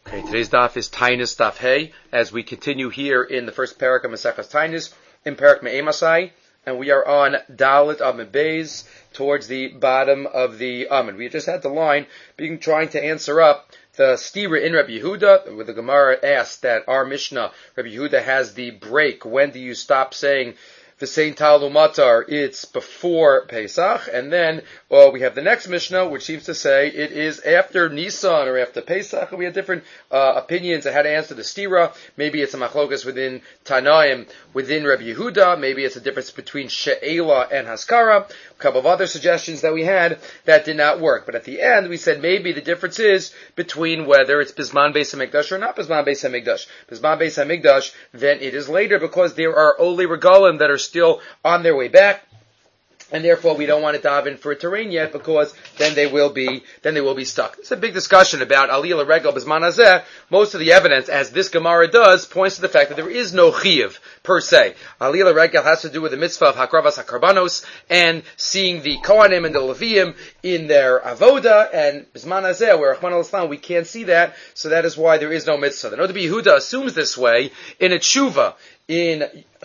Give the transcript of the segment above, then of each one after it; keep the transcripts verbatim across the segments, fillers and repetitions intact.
Okay, today's daf is Tainus Daf Hey, as we continue here in the first parak of Maseches Tainus, in parak Me'emasai, and we are on Dalit Amud Beis, towards the bottom of the Amud. We just had the line, being trying to answer up the stira in Rabbi Yehuda, where the Gemara asked that our Mishnah, Rabbi Yehuda has the break, when do you stop saying V'sein Talu Matar, it's before Pesach, and then well, we have the next Mishnah, which seems to say it is after Nisan or after Pesach. We have different uh, opinions on how to answer the stira. Maybe it's a machlokas within Tanaim, within Rabbi Yehuda. Maybe it's a difference between She'ela and Haskara. A couple of other suggestions that we had that did not work. But at the end, we said maybe the difference is between whether it's Bisman Beis HaMikdash or not Bisman Beis HaMikdash. Bisman Beis HaMikdash, then it is later because there are Oli Regalim that are still on their way back. And therefore, we don't want to dive in for a terrain yet, because then they will be then they will be stuck. It's a big discussion about Aliyah Regel B'Zman Hazeh. Most of the evidence, as this Gemara does, points to the fact that there is no chiyuv per se. Aliyah Regel has to do with the mitzvah of Hakravas HaKarbanos and seeing the Kohanim and the Leviim in their avoda, and B'Zman Hazeh, where Rahman al-Islam, we can't see that, so that is why there is no mitzvah. The Noda B'Yehuda assumes this way in a tshuva. In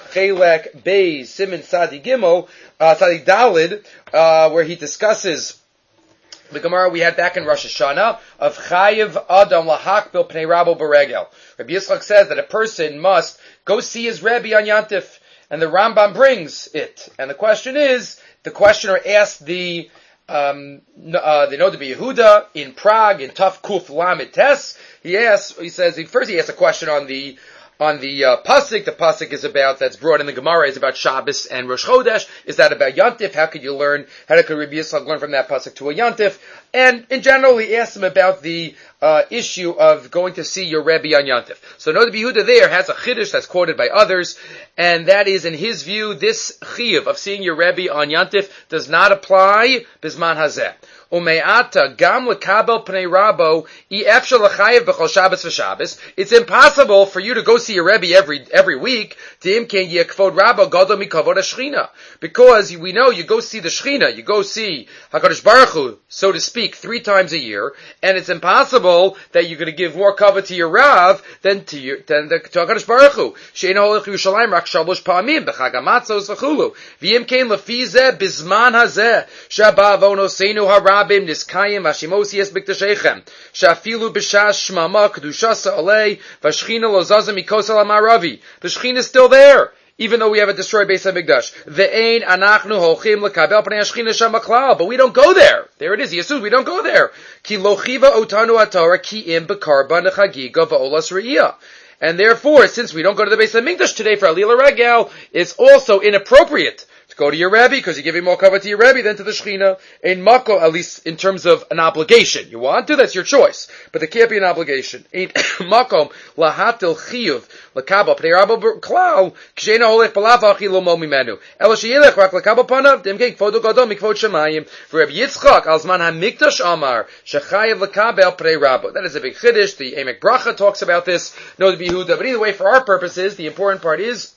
Chelek Beis Siman Tzadi Gimel, uh, Tzadi Dalid, uh, where he discusses the Gemara we had back in Rosh Hashanah of Chayiv Adam Lahak Bil Pnei Rabo Beregel. Rabbi Yitzchak says that a person must go see his Rebbe on Yantif, and the Rambam brings it. And the question is, the questioner asked the um, uh, the Noda B'Yehuda in Prague in Tuf Kuf Lamed Tes. He asks, he says, he, first he asks a question on the On the uh, pasuk. The pasuk is about, that's brought in the Gemara, is about Shabbos and Rosh Chodesh. Is that about Yantif? How could you learn, how could Rabbi Yitzchak learn from that pasuk to a Yantif? And in general, he asks him about the uh, issue of going to see your Rebbe on Yantif. So Noda B'Yehuda there has a chiddush that's quoted by others, and that is, in his view, this chiyuv of seeing your Rebbe on Yantif does not apply B'Zman Hazeh. Ume'ata gam lekabel pnei rabo efshel l'chayev b'chol Shabbos v'Shabbos. It's impossible for you to go see your Rebbe every every week. Tim ken yekvod rabo gadol mikavod hashchina, because we know you go see the Shechina, you go see Hakadosh Baruch Hu, so to speak, three times a year, and it's impossible that you're going to give more cover to your Rav than to your than the, to Hakadosh Baruch Hu. She'ein holech Yerushalayim rak shalosh pa'amim b'chag hamatzos v'chulu. V'im ken lefi zeh bizman hazeh shaba avonoseinu hara. Niskayim Hashimosi es Bikdashechem Shafilu B'Shas Shmama Kedushasa Alei Vashchina Lozaza Mikosal Amaravi. The Shechina is still there, even though we have a destroyed Beis HaMikdash. Ve'ein Anachnu Holchim Lekabel Pnei Hashchina Sham Maklal, but we don't go there. There it is. He assumes we don't go there. Ki Lochiva Otanu Atorah Ki Im Bekarba Nechagiga Va'olas Re'iyah. And therefore, since we don't go to the Beis HaMikdash today for Aliyah Regel, it's also inappropriate to go to your Rebbe, because you give more cover to your Rebbe than to the Shechina. In Mako, at least in terms of an obligation. You want to, that's your choice. But there can't be an obligation. In Makom, lahatil chiyuv, lakaba, pnei rabo klal, k'sheina holech balav achi lo mo mimenu. Ela sheyelech rak lakaba panav, dem kei kvodo gadol mikvod shemayim. For Rabbi Yitzchak, al zman hamikdash amar, shechayev lakabel pnei rabo. That is a big chiddush. The Emek Bracha talks about this, Noda B'Yehuda. But either way, for our purposes, the important part is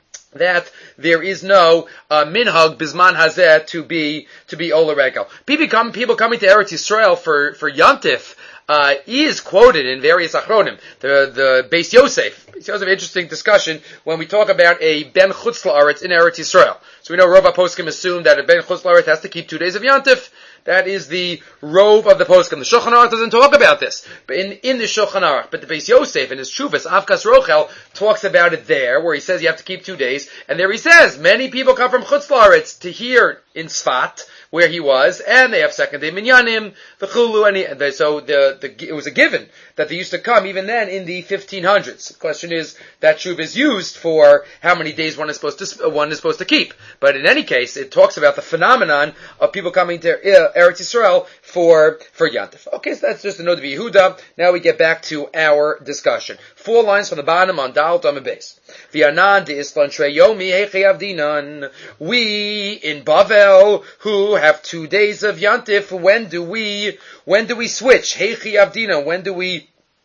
that there is no uh, minhag B'Zman Hazeh to be to be Ola Regel. People come, people coming to Eretz Yisrael for for Yantif uh, is quoted in various achronim. The the Beis Yosef. Beis Yosef, interesting discussion when we talk about a ben chutz la'aretz in Eretz Yisrael. So we know Rov HaPoskim assumed that a ben chutz la'aretz has to keep two days of Yantif. That is the rove of the poskim. The Shulchan Aruch doesn't talk about this, but in, in the Shulchan Aruch, but the Beis Yosef in his Shuvas Avkas Rochel talks about it there, where he says you have to keep two days, and there he says many people come from Chutz La'aretz to here in Sfat, where he was, and they have second day minyanim, the chulu, and, he, and they, so the, the it was a given that they used to come even then in the fifteen hundreds. The question is that shuv is used for how many days one is supposed to one is supposed to keep. But in any case, it talks about the phenomenon of people coming to uh, Eretz Yisrael for for Yantif. Okay, so that's just a Noda B'Yehuda. Now we get back to our discussion. Four lines from the bottom on Dal Amud Beis. V'yanan de'islan trei yomi heichi avdinan. We in Bavel who have two days of Yantif. When do we when do we switch? Heichi avdinan. When do we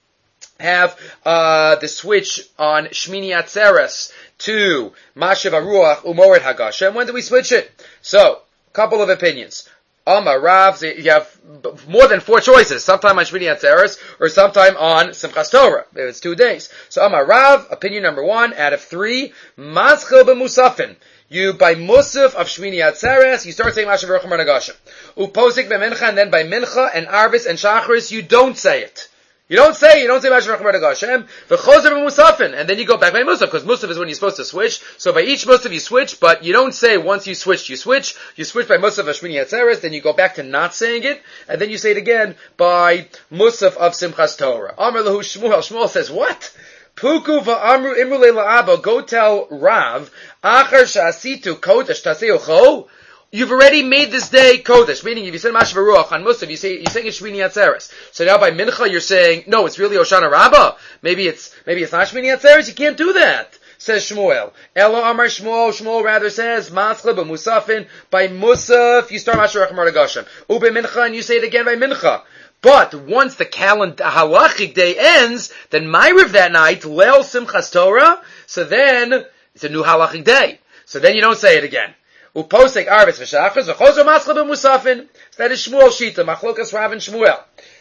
have uh the switch on Shmini Atzeres to Mashav Aruach Umored Hagashem? When do we switch it? So, couple of opinions. Amar Rav, so you have more than four choices. Sometime on Shmini Atzeres, or sometime on Simchas Torah. It's two days. So Amar Rav, opinion number one, out of three, Maschil b'musafin. You, by Musaf of Shmini Atzeres, you start saying Mashav Rucham Nagashim. Uposik b'mincha, and then by Mincha and Arvis and Shachris, you don't say it. You don't say, you don't say Mashav Rucham Nagashim. V'chozer b'musafin, and then you go back by Musaf, because Musaf is when you're supposed to switch. So by each Musaf you switch, but you don't say once you switch, you switch. You switch by Musaf of Shmini Atzeres, then you go back to not saying it, and then you say it again by Musaf of Simchas Torah. Amar lahu Shmuel. Shmuel says, what? Puku va'amru imru le'la'aba, go tell Rav, achar sha'asitu kodesh taseu cho, you've already made this day kodesh, meaning if you said Mashav Ruach on Musaf, you say, you're saying it's Shmini Atzeres. So now by Mincha you're saying, no, it's really Hoshana Rabbah. Maybe it's, maybe it's not Shmini Atzeres, you can't do that. Says Shmuel. Elo Amar Shmuel, Shmuel rather says, Maschle b'musafin, by Musaf, you start Mashav Ruach Maragashim. Ube Mincha, and you say it again by Mincha. But once the calendar halachic day ends, then Ma'ariv that night, Leil Simchas Torah, so then it's a new halachic day. So then you don't say it again. Uposek Arvis v'shachas v'chozer maschle b'musafin. So that is Shmuel Shita, Machlokas Rav and Shmuel.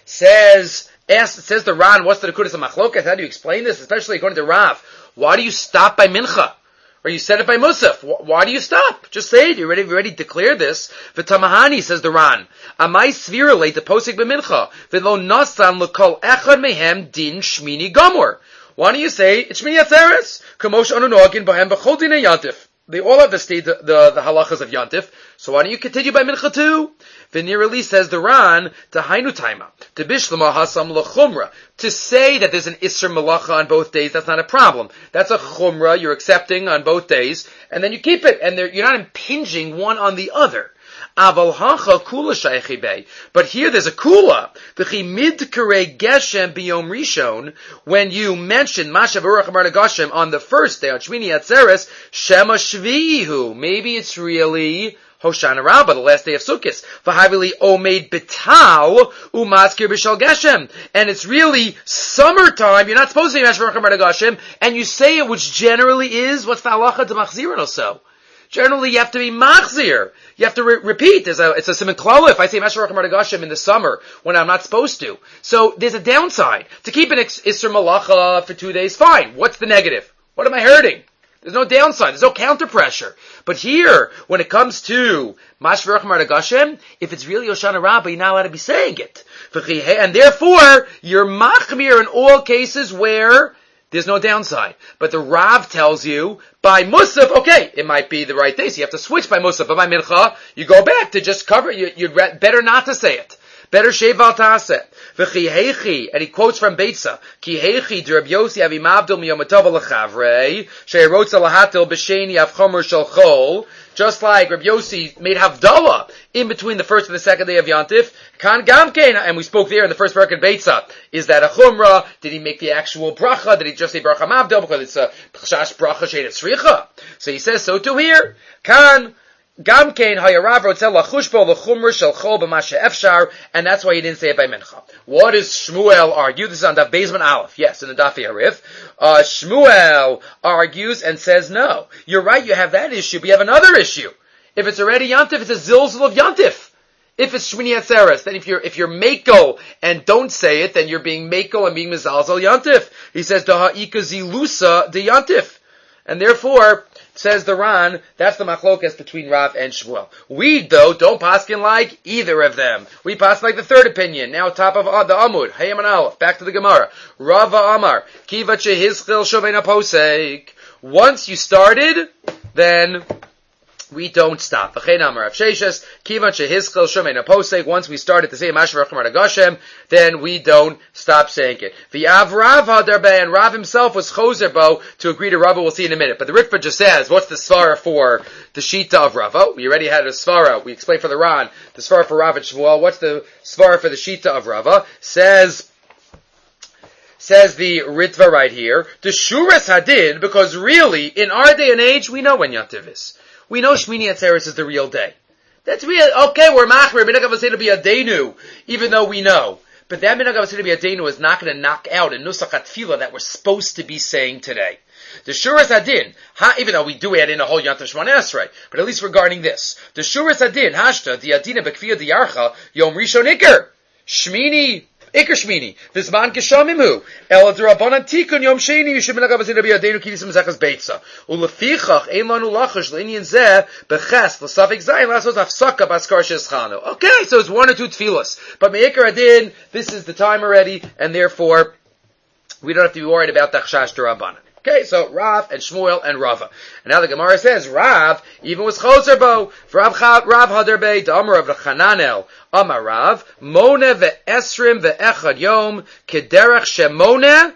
Says, ask, says the Ran, what's the Nekudas of Machlokas? How do you explain this? Especially according to Rav. Why do you stop by Mincha? Or you said it by Musaf. Why do you stop? Just say it. You already, you already declared this. V'tamahani, says the Ran. Amai svirale the posik b'mincha. V'lo nasan l'kol echad mehem din shmini gomor. Why don't you say, it's Shmini Atzeres? Kamosh onunogin b'hem b'chol dinei yantif. They all have the state, the, the, the halachas of yantif. So why don't you continue by mincha too? V'nirali, says the Ran, to hainu taima, to bishlama hasam l'chumra. To say that there's an isser malacha on both days, that's not a problem. That's a chumra you're accepting on both days, and then you keep it, and you're not impinging one on the other. Aval hacha kula shaychi bei. But here there's a kula. V'chi mid karei geshem biyom rishon, when you mention Mashav Ruach Maragashim on the first day, on Shmini Atzeres, Shema Shvi'ihu. Maybe it's really Hoshana Rabbah, the last day of Sukkot. V'havili omeid betal umaskir b'shal geshem. And it's really summertime. You're not supposed to say Mashav Ruach Maragashim, and you say it, which generally is, what's the halacha to machzirin also? Generally, you have to be machzir. You have to re- repeat. There's a, it's a simon klala if I say Mashav Ruach Maragashim in the summer when I'm not supposed to. So there's a downside. To keep an Isser Malacha for two days, fine. What's the negative? What am I hurting? There's no downside. There's no counter pressure. But here, when it comes to Mashav Ruach Maragashim, if it's really Hoshana Rabbah, you're not allowed to be saying it. And therefore, you're machmir in all cases where there's no downside. But the Rav tells you, by Musaf, okay, it might be the right day, so you have to switch by Musaf. But by Mincha, you go back to just cover it. You, you'd re- better not to say it. Better shave al ta'aseh. V'chi heichi, and he quotes from Beitza, Ki heichi d'Rab Yossi avi mavdil miyomatov l'chavrei, she'erotza lahatil b'sheni avchomer shel chol, just like Reb Yossi made Havdalah in between the first and the second day of Yantif. Kan Gamkein, and we spoke there in the first parak in Beitza. Is that a chumrah? Did he make the actual bracha? Did he just say bracha mavdil because it's a pchash bracha she'et tzricha? So he says so too here. Kan Gamkein hayarav rotzel lachushbo lechumra shel chol b'mashe efshar, and that's why he didn't say it by mincha. What does Shmuel argue? This is on Daf Bezman Aleph. Yes, in the Daf Yarif. Uh, Shmuel argues and says no. You're right, you have that issue, but you have another issue. If it's already Yantif, it's a zilzul of Yantif. If it's Shmini Atzeres, then if you're, if you're Mako and don't say it, then you're being Mako and being Mizalzal Yantif. He says, Daha'ika zilusa de Yantif. And therefore, says the Ran, that's the machlokas between Rav and Shmuel. We, though, don't paskin like either of them. We pass like the third opinion. Now, top of uh, the Amud, Hayam and Aleph, back to the Gemara. Rava Amar, Kiva Chehizchil Shovena Posek. Once you started, then we don't stop. Once we started to say Mashav Ruach Maragashim, then we don't stop saying it. The Avrav Hadarbe, and Rav himself was Chozerbo to agree to Rava. We'll see in a minute. But the Ritva just says, what's the svara for the Shita of Rava? We already had a svara. We explained for the Ran, the svara for Rav and Shmuel. What's the svara for the Shita of Rava? Says, Says the Ritva right here, the Shuras Hadid, because really, in our day and age, we know when Yantiv is. We know Shmini Atzeres is the real day. That's real. Okay, we're machmer. Minhag Avosei to be a Deinu, even though we know. But that Minhag Avosei to be a Deinu is not going to knock out a Nusach HaTfilah that we're supposed to be saying today. The Shuras Adin, ha, even though we do add in a whole Yantav Shmona Esrei, but at least regarding this, the Shuras Adin, Hashta, the Adina Bekviyah Diyarcha, Yom Rishon Iker, Shmini, Iker Shmini, Vizman Geshomimu, El Durabanan Tikun Yom Sheni, Yishim Menagav Azina Biyadenu Kidisim Zechas Beitza, Ulefichach, Ein Lanu Lachash, L'Inyan Zeh, Beches, L'Safik Zayin, Lasos Afsaka, Baskar Sheschanu. Okay, so it's one or two tefillas. But Me'ikar Adin, this is the time already, and therefore, we don't have to be worried about the Chashash Durabanan. Okay, so Rav and Shmuel and Rava. And now the Gemara says, Rav, even was Choser Bo, for Rav, Rav Haderbe, the Amar of Chananel, Amar Rav, Mone ve'esrim ve'echad yom, kederech shemone,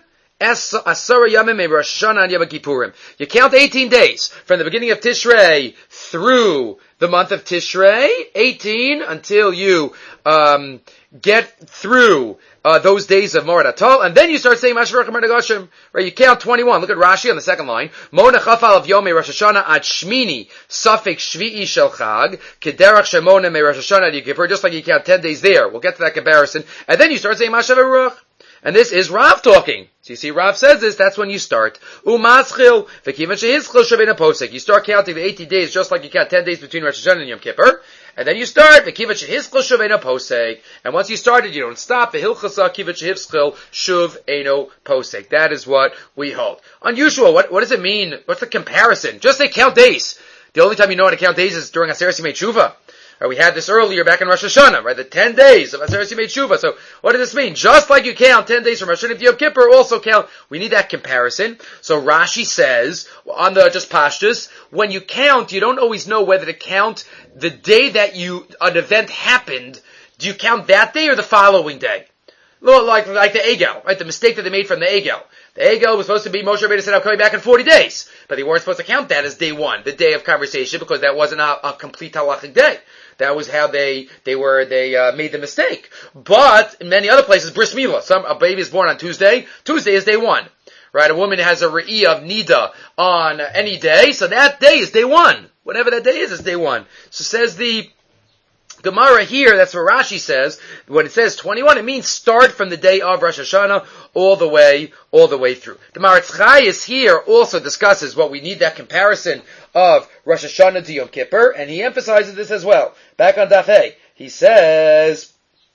asara yamim Rosh Hashanah and Yom Kippurim. You count eighteen days, from the beginning of Tishrei through the month of Tishrei, eighteen, until you, um, get through uh, those days of Moed Atol, and then you start saying Mashvarach Mardagashim, right? You count twenty-one. Look at Rashi on the second line. Mona Chafal of Yomei Rosh Hashanah ad Shmini Safik Shvi'i Shel Chag Kederach Shemona Me Rosh Hashanah ad Yom Kippur, just like you count ten days there. We'll get to that comparison, and then you start saying Mashvarach. And this is Rav talking. So you see, Rav says this, that's when you start. Umaschil, v'kivan shehischil shavena posek. You start counting the eighty days just like you count ten days between Rosh Hashanah and Yom Kippur. And then you start, v'kivan shehischil shavena posek. And once you started, you don't stop. V'hilchasa kivan shehischil shuv eno posek. That is what we hold. Unusual. What, what does it mean? What's the comparison? Just say count days. The only time you know how to count days is during Aseret Yimei Tshuva. Right, we had this earlier back in Rosh Hashanah, right? The ten days of Aseret Yimei Tshuva. So, what does this mean? Just like you count ten days from Rosh Hashanah to Yom Kippur, also count. We need that comparison. So Rashi says on the just pashtus, when you count, you don't always know whether to count the day that you an event happened. Do you count that day or the following day? Like like the Egel, right? The mistake that they made from the Egel. The Egel was supposed to be Moshe Rabbeinu said, I'm coming back in forty days, but they weren't supposed to count that as day one, the day of conversation, because that wasn't a, a complete halachic day. That was how they, they were, they, uh, made the mistake. But, in many other places, bris milah. Some, a baby is born on Tuesday. Tuesday is day one. Right? A woman has a re'i of nida on any day, so that day is day one. Whatever that day is, is day one. So says the Gemara here, that's what Rashi says, when it says twenty-one, it means start from the day of Rosh Hashanah all the way, all the way through. The Maharatz Chayes here also discusses what we need that comparison of Rosh Hashanah to Yom Kippur, and he emphasizes this as well. Back on Daf Hey, he says,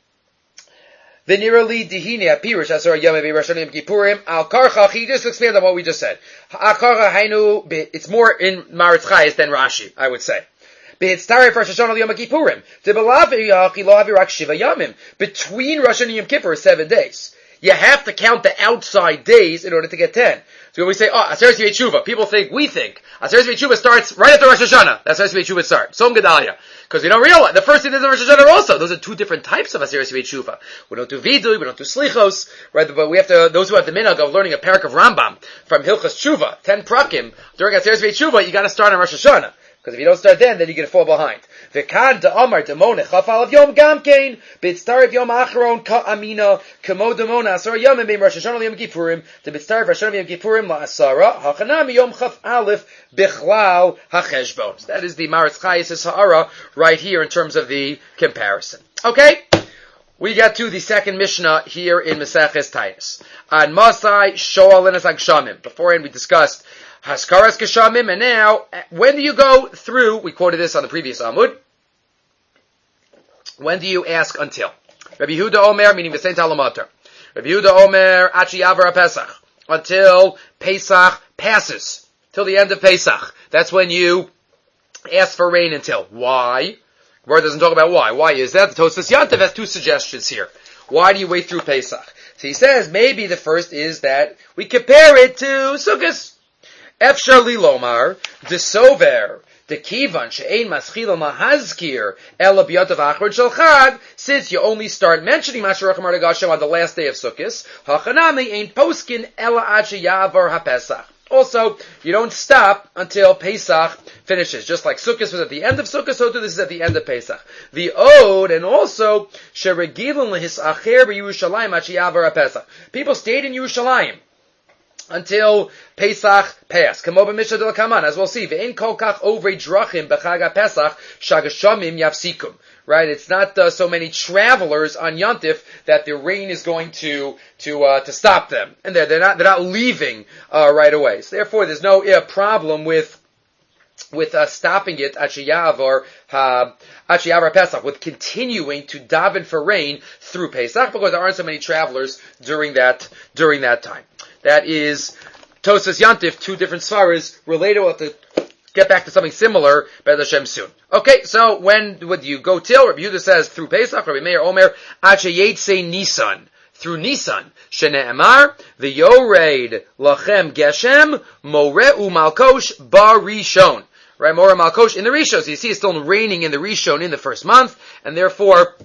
V'nirali dihine apirish asar yom Rosh Hashanah Yom Kippurim al karchach. He just expanded on what we just said. Akarcha hainu. It's more in Maharatz Chayes than Rashi, I would say. Between Rosh Hashanah and Yom Kippur is seven days. You have to count the outside days in order to get ten. So when we say, oh, Aseret Yimei Tshuva, people think, we think, Aseret Yimei Tshuva starts right after Rosh Hashanah. That's Aseret Yimei Tshuva starts. Som Gedalia. Because we don't realize, the first thing is Rosh Hashanah also. Those are two different types of Aseret Yimei Tshuva. We don't do Vidui, we don't do Slichos, right? But we have to, those who have the minhag of learning a parak of Rambam from Hilchas Tshuva, ten prakim, during Aseret Yimei Tshuva, you gotta start on Rosh Hashanah. Because if you don't start then, then you're going to fall behind. V'kan da'amar demonech chafal of yom gamkein b'tzarif yom acharon ka'amina kamo demona asara yomim bein Rosh Hashanah yom Kippurim to b'tzarif Rosh Hashanah yom Kippurim la'asara hachanami yom chaf aleph bichlal hacheshbon. That is the Maharatz Chayes' ha'ara right here in terms of the comparison. Okay? We get to the second Mishnah here in Maseches Tainis. On Masai Shoal Lenas Agshamim. Beforehand we discussed Haskaras Geshamim, and now, when do you go through, we quoted this on the previous Amud, when do you ask until? Rabbi Yehuda Omer, meaning the Saint Alamater. Rabbi Yehuda Omer, Achi Yavar Pesach, until Pesach passes, till the end of Pesach. That's when you ask for rain until. Why? The word doesn't talk about why. Why is that? The Tosfos Yantav has two suggestions here. Why do you wait through Pesach? So he says, maybe the first is that we compare it to Sukkot. Efshar li lomar, de sover, de kivan, she'ein maschil mahazkir, ela b'yotav achron shel chag, since you only start mentioning Masharach Mardagashem on the last day of Sukkot, hachanami ain't poskin, ela ad she'yavar ha'pesach. Also, you don't stop until Pesach finishes. Just like Sukkot was at the end of Sukkot, so too this is at the end of Pesach. The Ode, and also, she'regilun lehis acher b'Yerushalayim ad she'yavar ha'pesach. People stayed in Yerushalayim until Pesach passed. Kamoba Mishnah de Kaman, as we'll see. Ve'in kol kach ovrei drachim b'chag Pesach shagashamim yafsikum. Right, it's not uh, so many travelers on Yontif that the rain is going to to uh, to stop them, and they're they're not they're not leaving uh, right away. So therefore, there's no uh, problem with with uh, stopping it at Sheyav or uh, at Sheyav or Pesach, with continuing to daven for rain through Pesach, because there aren't so many travelers during that during that time. That is Tosas Yontif, two different svaras related. We'll have to get back to something similar, Be'ez Hashem, soon. Okay, so when would you go till? Rabbi Yehuda says through Pesach. Rabbi Meir Omer Ache Yetzei Nisan, through Nisan. Shene'emar v'yored lachem geshem moreu malkosh bar rishon. Right, moreu malkosh in the rishon. So you see, it's still raining in the rishon in the first month, and therefore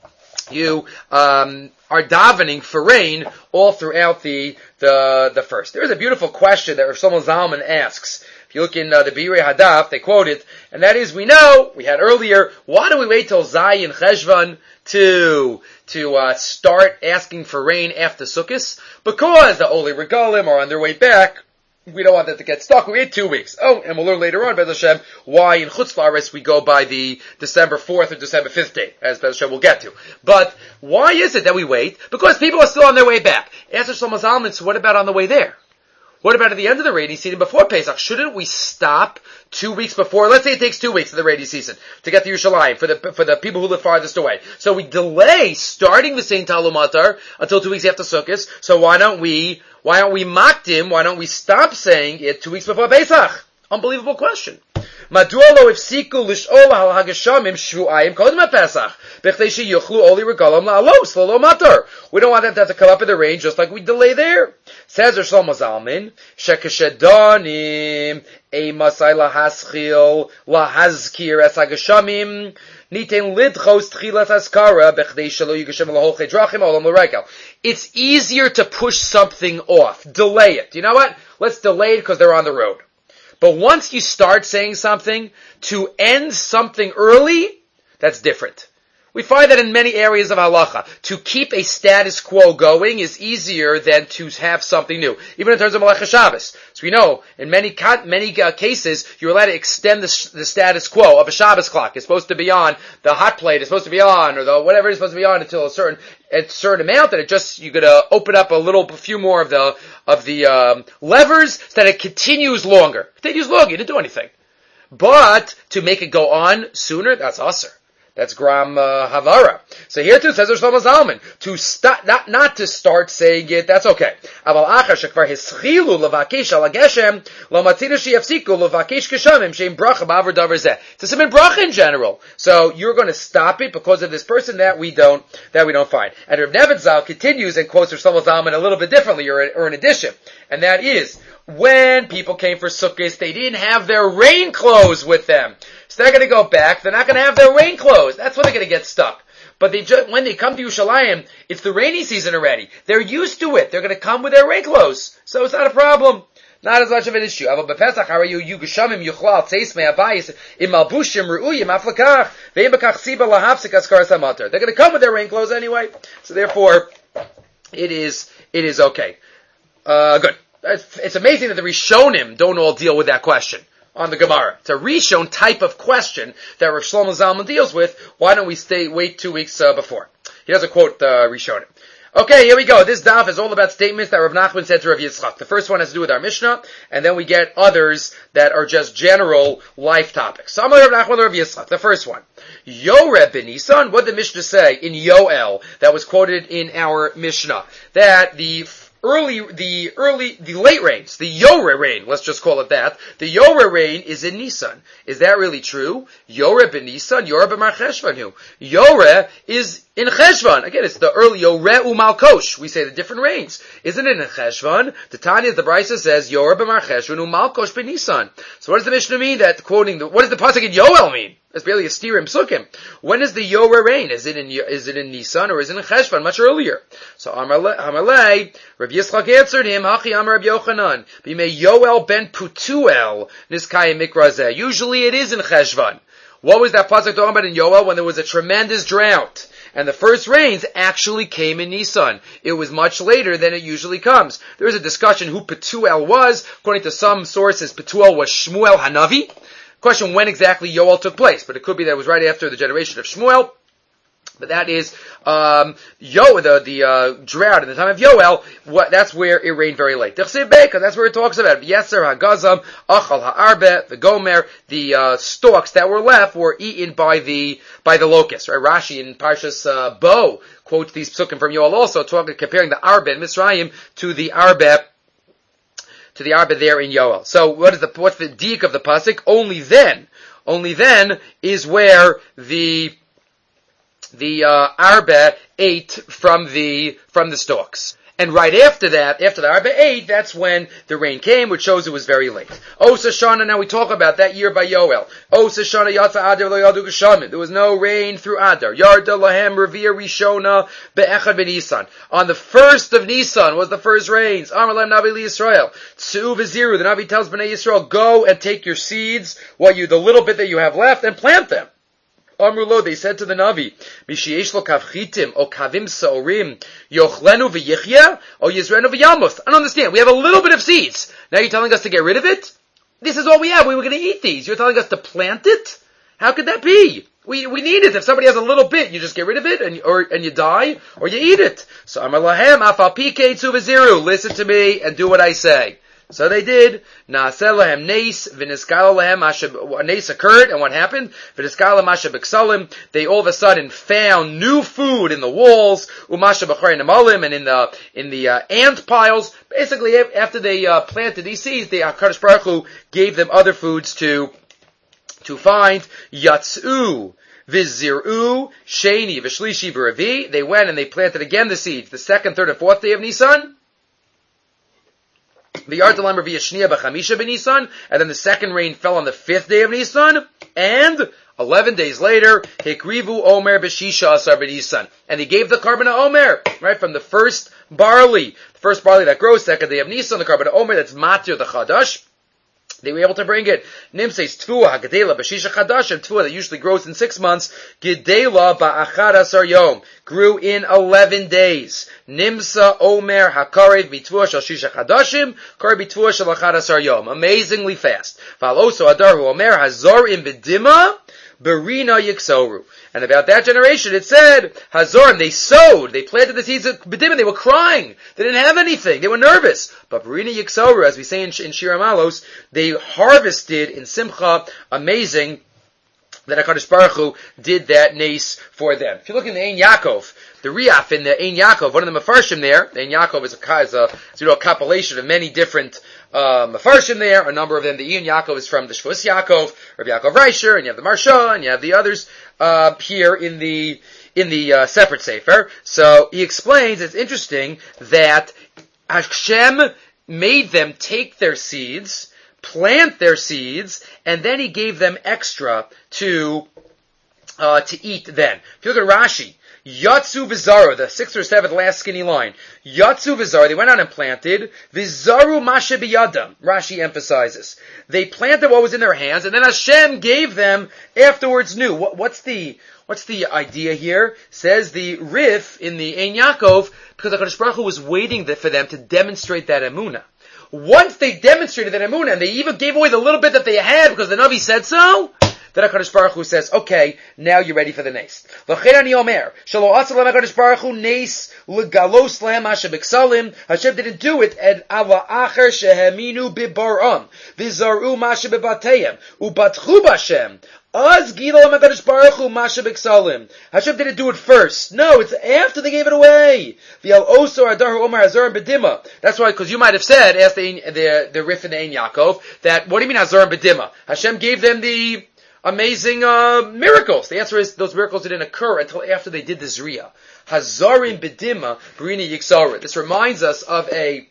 you um, are davening for rain all throughout the the the first. There is a beautiful question that Rav Shlomo Zalman asks. If you look in uh, the Beirei Hadaf, they quote it, and that is, we know, we had earlier, why do we wait till Zayin Cheshvan to to uh, start asking for rain after Sukkot? Because the Oli Regalim are on their way back. We don't want that to get stuck. We wait two weeks. Oh, and we'll learn later on, Be'ez Hashem, why in Chutz La'aretz we go by the December fourth or December fifth date, as Be'ez Hashem we'll get to. But why is it that we wait? Because people are still on their way back. Answer Shlomo Zalman, so what about on the way there? What about at the end of the rainy season before Pesach? Shouldn't we stop two weeks before? Let's say it takes two weeks of the rainy season to get to Yerushalayim for the for the people who live farthest away. So we delay starting the Saint Talumatar until two weeks after Sukkot. So why don't we why don't we makdim? Why don't we stop saying it two weeks before Pesach? Unbelievable question. Madua lo ifsiku lish'ol al hageshamim shvu'ayim kodem Pesach b'chdei sheyochlu oli regalam la'alos l'lo matar. We don't want them to have to come up in the rain just like we delay there. Says Rav Shlomo Zalman, shekeshedanim eimasai lahaschil lahazkir es hageshamim niten lidchos tchilas haskara b'chdei shelo yigashem l'holchei drachim olam l'regal. It's easier to push something off, delay it. You know what? Let's delay it because they're on the road. But once you start saying something, to end something early, that's different. We find that in many areas of halacha, to keep a status quo going is easier than to have something new. Even in terms of Melech HaShabbos. So we know, in many many uh, cases, you're allowed to extend the, the status quo of a Shabbos clock. It's supposed to be on, the hot plate is supposed to be on, or the whatever is supposed to be on until a certain a certain amount, and it just, you're gonna open up a little, a few more of the, of the, um, levers so that it continues longer. It continues longer, you didn't do anything. But, to make it go on sooner, that's usher. That's Gram uh, Havara. So here too says Shlomo Zalman, to start, not not to start saying it, that's okay. Aval achar shekvar hischilu levakesh al hageshem lo matzina sheyafsiku levakesh geshamim sheim bracha ba'avar davar zeh. It's a siman bracha in general. So you're going to stop it because of this person that we don't that we don't find. And Rav Nevitzal continues and quotes Shlomo Zalman a little bit differently, or, or in addition, and that is, when people came for Sukkot, they didn't have their rain clothes with them. So they're going to go back, they're not going to have their rain clothes. That's when they're going to get stuck. But they ju- when they come to Yerushalayim, it's the rainy season already. They're used to it. They're going to come with their rain clothes. So it's not a problem. Not as much of an issue. They're going to come with their rain clothes anyway. So therefore, it is, it is okay. Uh, good. It's amazing that the Rishonim don't all deal with that question on the Gemara. It's a Rishon type of question that Rav Shlomo Zalman deals with. Why don't we stay wait two weeks uh, before? He doesn't quote uh, Rishonim. Okay, here we go. This daf is all about statements that Rav Nachman said to Rav Yitzchak. The first one has to do with our Mishnah, and then we get others that are just general life topics. So I'm Rav Nachman Rav Yitzchak. The first one. Yoreh ben Nisan, what did the Mishnah say in Yoel that was quoted in our Mishnah? That the Early, the early, the late rains, the Yoreh rain, let's just call it that. The Yoreh rain is in Nisan. Is that really true? Yoreh ben Nisan, Yoreh ben Mar Cheshvan. Yoreh is in Cheshvan. Again, it's the early Yoreh u'malkosh. We say the different rains. Isn't it in Cheshvan? The Tanya, the Brisa says, Yoreh ben Mar Cheshvan u'malkosh ben Nisan. So what does the Mishnah mean that quoting the, what does the pasuk in Yoel mean? It's barely a steer in Psukim. When is the Yoreh rain? Is it in, is it in Nisan or is it in Cheshvan? Much earlier. So Amalei, Rav Yitzchak answered him, Hachi Amar Rav Yochanan, B'mei Yoel ben Putuel, Niskayim Mikrazeh. Usually it is in Cheshvan. What was that pasuk talking about in Yoel when there was a tremendous drought? And the first rains actually came in Nisan. It was much later than it usually comes. There is a discussion who Petuel was. According to some sources, Petuel was Shmuel Hanavi. Question when exactly Yoel took place, but it could be that it was right after the generation of Shmuel. But that is um, Yo the the uh, drought in the time of Yoel. What, that's where it rained very late. That's where it talks about Yeser Hagazam Achal Ha'arbe the Gomer. The uh, stalks that were left were eaten by the by the locusts. Right? Rashi in Parshas uh, Bo quotes these psukim from Yoel also, talking comparing the Arbe in Mitzrayim to the Arbe. To the Arba there in Yoel. So what is the what's the deek of the pasuk? Only then, only then is where the the uh, Arba ate from the from the stalks. And right after that, after the Arba ate, that's when the rain came, which shows it was very late. Osa Shana, now we talk about that year by Yoel. Osa Shana Yatsa Adar Lo Yadu Geshamim. There was no rain through Adar. Yarda Lahem Revia Rishona Be'echad B'Nisan. On the first of Nisan was the first rains. Amar Lahem Navi Li Yisrael. Tzu V'ziru. The Navi tells B'nai Yisrael, go and take your seeds, what you, the little bit that you have left, and plant them. Amrulo, they said to the Navi, Mishiesh lo kavchitim, o kavim saorim, yochlenu v'yichya, o yizrenu v'yamos. I don't understand. We have a little bit of seeds. Now you're telling us to get rid of it? This is all we have. We were going to eat these. You're telling us to plant it? How could that be? We we need it. If somebody has a little bit, you just get rid of it, and or and you die, or you eat it. So Amar lahem, afal pikei tzu v'ziru. Listen to me and do what I say. So they did. Naaseh lahem neis v'niskala lahem asher. Neis occurred, and what happened? V'niskala masha b'ksalim. They all of a sudden found new food in the walls, umasha b'charei nemalim, and in the in the uh, ant piles. Basically, after they uh, planted these seeds, the HaKadosh Baruch Hu gave them other foods to to find. Yatsu v'ziru sheni v'shlishi v'revi. They went and they planted again the seeds. The second, third, and fourth day of Nisan. The Yardalam Ravi Yashniya B'chamisha B'Nisan, and then the second rain fell on the fifth day of Nisan, and eleven days later, Hikrivu Omer B'Shisha Asar B'Nisan, and he gave the carbon of Omer, right, from the first barley, the first barley that grows, second day of Nisan, the carbon of Omer, that's Matir the Chadash. They were able to bring it. Nim says Tfua Gedela B'Shisha Chadash, and Tfua that usually grows in six months, Gedela Ba'achad Asar Yom, grew in eleven days. Nimsa Omer Hakarev Mitvua Shal Shisha Chadashim, Kar Bitvua Shal Achad Asar Yom. Amazingly fast. Valoso Adarhu Omer Hazorim B'Dima Berina Yiksoru. And about that generation, it said, Hazorim, they sowed, they planted the seeds of B'Dima, they were crying, they didn't have anything, they were nervous. But Berina Yiksoru, as we say in, in Shir Amalos, they harvested in Simcha, amazing, that HaKadosh Baruch Hu did that nace for them. If you look in the Ein Yaakov, the Riaf in the Ein Yaakov, one of the Mefarshim there, the Ein Yaakov is a, is a, is a, you know, a compilation of many different uh, Mefarshim there, a number of them. The Ein Yaakov is from the Shvus Yaakov, Rabbi Yaakov Reisher, and you have the Marsha, and you have the others uh, here in the in the uh, separate Sefer. So he explains, it's interesting, that Hashem made them take their seeds, plant their seeds, and then he gave them extra to uh, to eat then. If you look at Rashi, Yatsu Vizara, the sixth or seventh last skinny line, Yatsu Vizara, they went out and planted, Vizaru Masha Biyadam, Rashi emphasizes. They planted what was in their hands, and then Hashem gave them afterwards new. What, what's the what's the idea here? Says the Rif in the Ein Yaakov, because the HaKadosh Baruch Hu was waiting for them to demonstrate that emunah. Once they demonstrated that emunah, and they even gave away the little bit that they had because the Navi said so, then HaKadosh Baruch Hu says, okay, now you're ready for the nace. L'chein ani omer, shelo atzal lehem HaKadosh Baruch Hu nace l'galos lehem hashem b'ksalim. Hashem didn't do it at ala acher sheheminu bibaram, v'zaru mashe bebateyem, ubatchu b'Hashem. Az gila lehem HaKadosh Baruch Hu mashe b'ksalim. Hashem didn't do it first. No, it's after they gave it away. V'al osor adaru omer hazar bedima. That's why, because you might have said, asked the the, the Rif in the Ein Yaakov, that what do you mean hazar bedima? Hashem gave them the amazing uh, miracles. The answer is those miracles didn't occur until after they did the Zriya. Hazarim bedima b'rini yiksara. This reminds us of a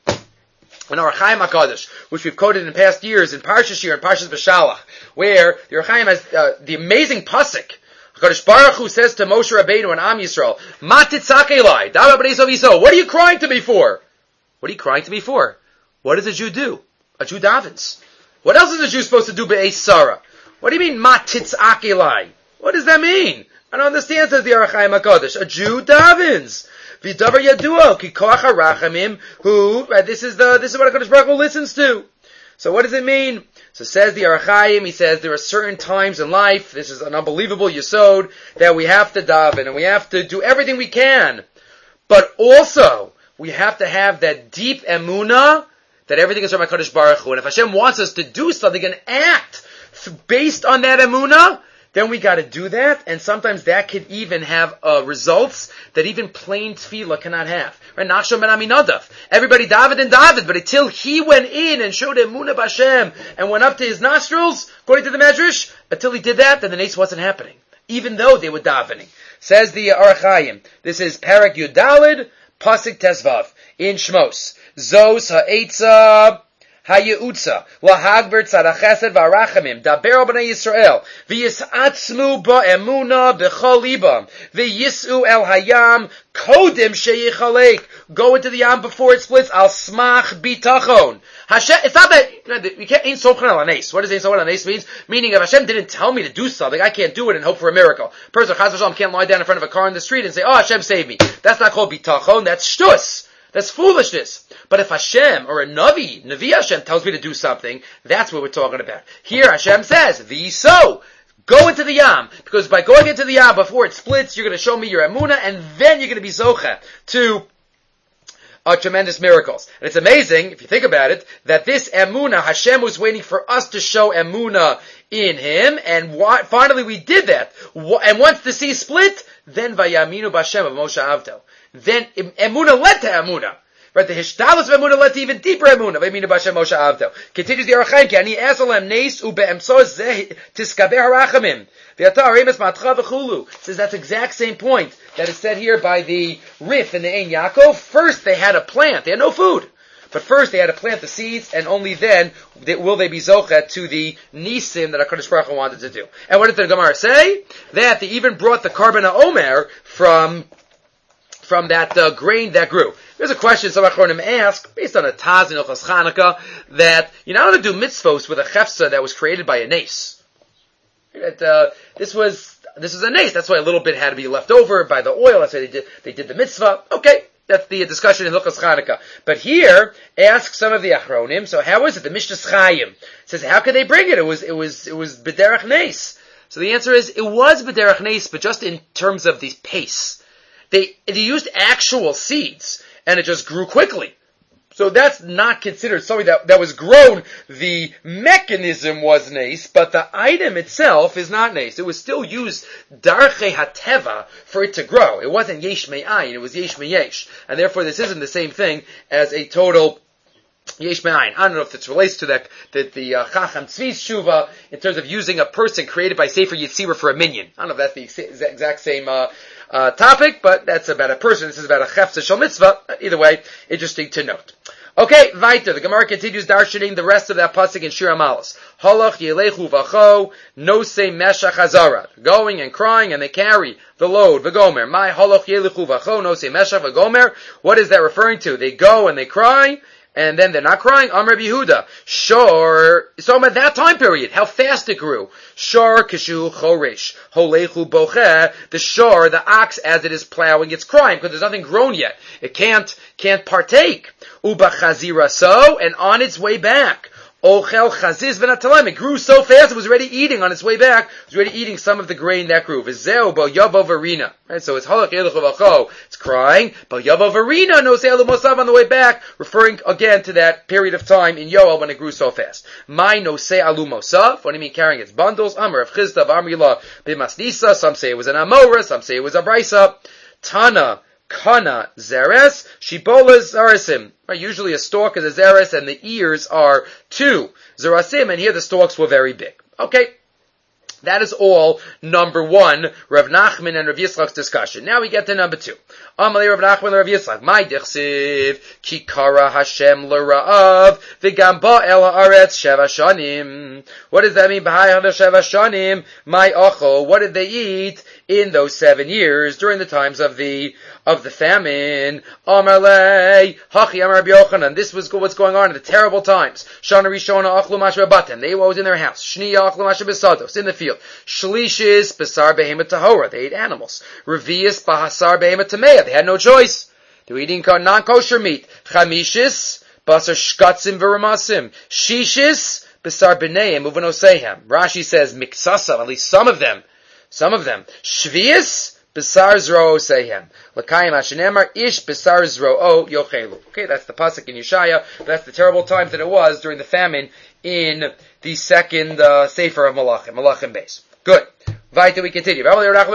an Orach Chaim HaKadosh, which we've quoted in past years in Parshas Shir and Parshas Beshalach, where the Orach Chaim has uh, the amazing pasuk. HaKadosh Baruch Hu says to Moshe Rabbeinu and Am Yisrael, "Ma titzak elai, da'ava b'nei Yisrael v'yiso." What are you crying to me for? What are you crying to me for? What does a Jew do? A Jew davens. What else is a Jew supposed to do be'ez Sarah? What do you mean, ma titzak elai? What does that mean? I don't understand, says the Orach Chaim HaKadosh. A Jew davens. V'davar yaduo, ki koach harachamim, who, right, this is the, this is what HaKadosh Baruch Hu listens to. So what does it mean? So says the Orach Chaim, he says there are certain times in life, this is an unbelievable yesod, that we have to daven, and we have to do everything we can. But also, we have to have that deep emunah, that everything is from HaKadosh Baruch Hu. And if Hashem wants us to do something and act based on that emunah, then we got to do that, and sometimes that could even have uh, results that even plain tefillah cannot have. Right? Nachshon ben Aminadav. Everybody davened and davened, but until he went in and showed emunah b'Hashem and went up to his nostrils, according to the Medrash, until he did that, then the nace wasn't happening, even though they were davening. Says the Orach Chaim. This is Parak Yudalid, Pasik Tesvav in Shmos. Zos ha'etza. Hayutza, lahagber tzad chesed v'arachamim, daber b'nei Yisrael, v'yisatzmu ba'emuna b'chol libam, v'yisu el hayam, kodim sheyichalek, go into the yam before it splits, al smach bitachon. Hashem, it's not that, you know, we can't, ain't sochon al anes. What does ain't sochon al anes means? Meaning if Hashem didn't tell me to do something, I can't do it and hope for a miracle. Person, chas v'shalom, can't lie down in front of a car in the street and say, oh, Hashem saved me. That's not called bitachon, that's shtus. That's foolishness. But if Hashem, or a Navi, Navi Hashem tells me to do something, that's what we're talking about. Here Hashem says, V'yiso, go into the Yam, because by going into the Yam before it splits, you're going to show me your Emunah, and then you're going to be Zocha to uh, tremendous miracles. And it's amazing, if you think about it, that this Emunah, Hashem was waiting for us to show Emunah in Him, and wa- finally we did that. Wa- and once the sea split, then Vayaminu B'Hashem of Moshe Avdo. Then Emunah led to Emunah. Right, the Hishtalos of Emunah led to even deeper Emunah. V'yaminu B'Hashem Moshe Avdo. Continues the Orach Chaim, ki ani esolem neis ube'emsos zeh tiskaber harachamim. V'yata aremes matcha v'chulu. Says that's the exact same point that is said here by the Rif in the Ein Yaakov. First they had to plant. They had no food. But first they had to plant the seeds, and only then will they be zocha to the nisim that HaKadosh Baruch Hu wanted to do. And what did the Gemara say? That they even brought the Karban HaOmer from from that uh, grain that grew. There's a question some Achronim ask, based on a Taz in Ilchos Chanukah, that you're not going to do mitzvos with a chefsa that was created by a nace. That, uh, this was this was a nace, that's why a little bit had to be left over by the oil, that's why they did, they did the mitzvah. Okay, that's the discussion in Ilchos Chanukah. But here, ask some of the Achronim, so how is it? The Mishnas Chaim says, how could they bring it? It was, it was, it was B'derech Nace. So the answer is, it was B'derech Nace, but just in terms of the pace. They, they used actual seeds, and it just grew quickly. So that's not considered something that, that was grown. The mechanism was nace, but the item itself is not nace. It was still used darche hateva for it to grow. It wasn't yesh me'ayin, it was yesh me'yesh. And therefore this isn't the same thing as a total yesh me'ayin. I don't know if this relates to that, the, the uh, Chacham Tzvi's Shuva, in terms of using a person created by Sefer Yetzirah for a minion. I don't know if that's the exact same uh, uh, topic, but that's about a person. This is about a Chefza Shel Mitzvah. Either way, interesting to note. Okay, weiter. The Gemara continues darshaning the rest of that pasuk in Shir Amalos. Halach yelechu vacho nosei meshach hazara. Going and crying, and they carry the load. V'gomer. My halach yelechu vacho nosei meshach v'gomer. What is that referring to? They go and they cry, and then they're not crying. Amar Yehuda. Shor. So at that time period, how fast it grew. Shor kishu choresh. Holechu bocheh. The shor, the ox, as it is plowing, it's crying because there's nothing grown yet. It can't, can't partake. Uba chazira so, and on its way back. Ochel chaziz v'natalim. It grew so fast it was already eating on its way back. It was already eating some of the grain that grew. V'zeu bo yavo varina. Right, so it's halach yelechu vacho. It's crying. Bo yavo varina no se'elu mosav on the way back, referring again to that period of time in Yoel when it grew so fast. My no se'elu mosav. What do you mean carrying its bundles? Amar of Chizda v'amrila b'masnisa. Some say it was an amora. Some say it was a brisa. Tana. Kana zeres, shibola zerasim. Usually a stalk is a zeres and the ears are two zerasim, and here the stalks were very big. Okay. That is all number one, Rav Nachman and Rav Yitzchak's discussion. Now we get to number two. Amalei Rav Nachman and Rav Yitzchak. My dichsiv, ki kara Hashem l'ra'av, v'gam ba el ha'aretz sheva shanim. What does that mean? B'hai ha'da sheva shanim, my acho. What did they eat? in those seven years during the times of the of the famine. Amar lei, hachi amar Rabbi Yochanan. This was what's going on in the terrible times. Shana Rishona achlu masha bebatem. They were always in their house. Shniya achlu masha besados, in the field. Shlishis besar behemoth tahora. They ate animals. Revius bahasar behemoth tameya. They had no choice. They were eating non-kosher meat. Chamishis basar shkatzim v'ramasim. Shishis besar b'neim uvenoseihem. Rashi says miksasav. At least some of them. Some of them. Shvius Besar Zroo Sehem. L'kayim Hashanemar Ish Besar Zroo Yochelu. Okay, that's the pasuk in Yeshaya. That's the terrible times that it was during the famine in the second uh, Sefer of Malachim, Malachim base. Good. Vaita, we continue.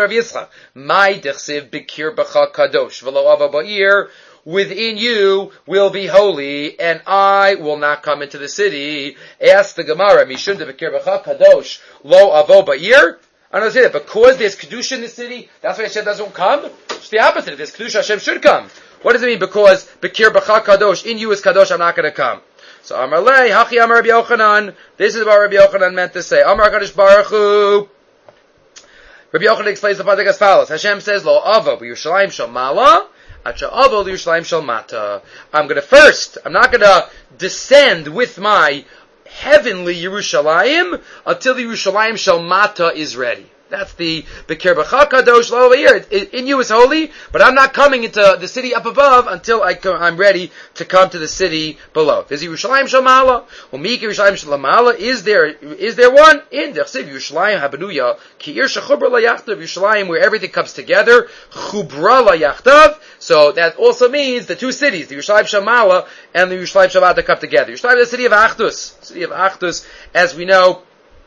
My dechsiv bikir b'cha kadosh v'lo ava ba'ir. Within you will be holy, and I will not come into the city. Ask the Gemara, Mishum de bikir b'cha kadosh lo avo ba'ir. I don't say that because there's Kedusha in the city, that's why Hashem doesn't come? It's the opposite. If there's Kedusha, Hashem should come. What does it mean? Because Bekir B'cha Kadosh, in you is Kadosh, I'm not going to come. So Amar Lei, Hachi Amar Rabbi Yochanan. This is what Rabbi Yochanan meant to say. Amar HaKadosh Baruch Hu. Rabbi Yochanan explains the pasuk as follows. Hashem says, Lo Ava b'Yushalayim shel Mala, Acha Ava b'Yushalayim shel Mata. I'm going to first, I'm not going to descend with my heavenly Yerushalayim until the Yerushalayim Shel Mata is ready. That's the B'ker B'cha Kadosh Lo over here. In you is holy, but I'm not coming into the city up above until I come, I'm ready to come to the city below. There's Yerushalayim Shel Mala. Umik Yerushalayim Shel Mala. Is there is there one in the Yerushalayim Habenuya Ki Ir Shechubra LaYachtav Yerushalayim, where everything comes together. Chubra LaYachtav. So that also means the two cities, the Yerushalayim Shel Mala and the Yerushalayim Shel Mata, come together. Yerushalayim is the city of Achdus. City of Achdus, as we know,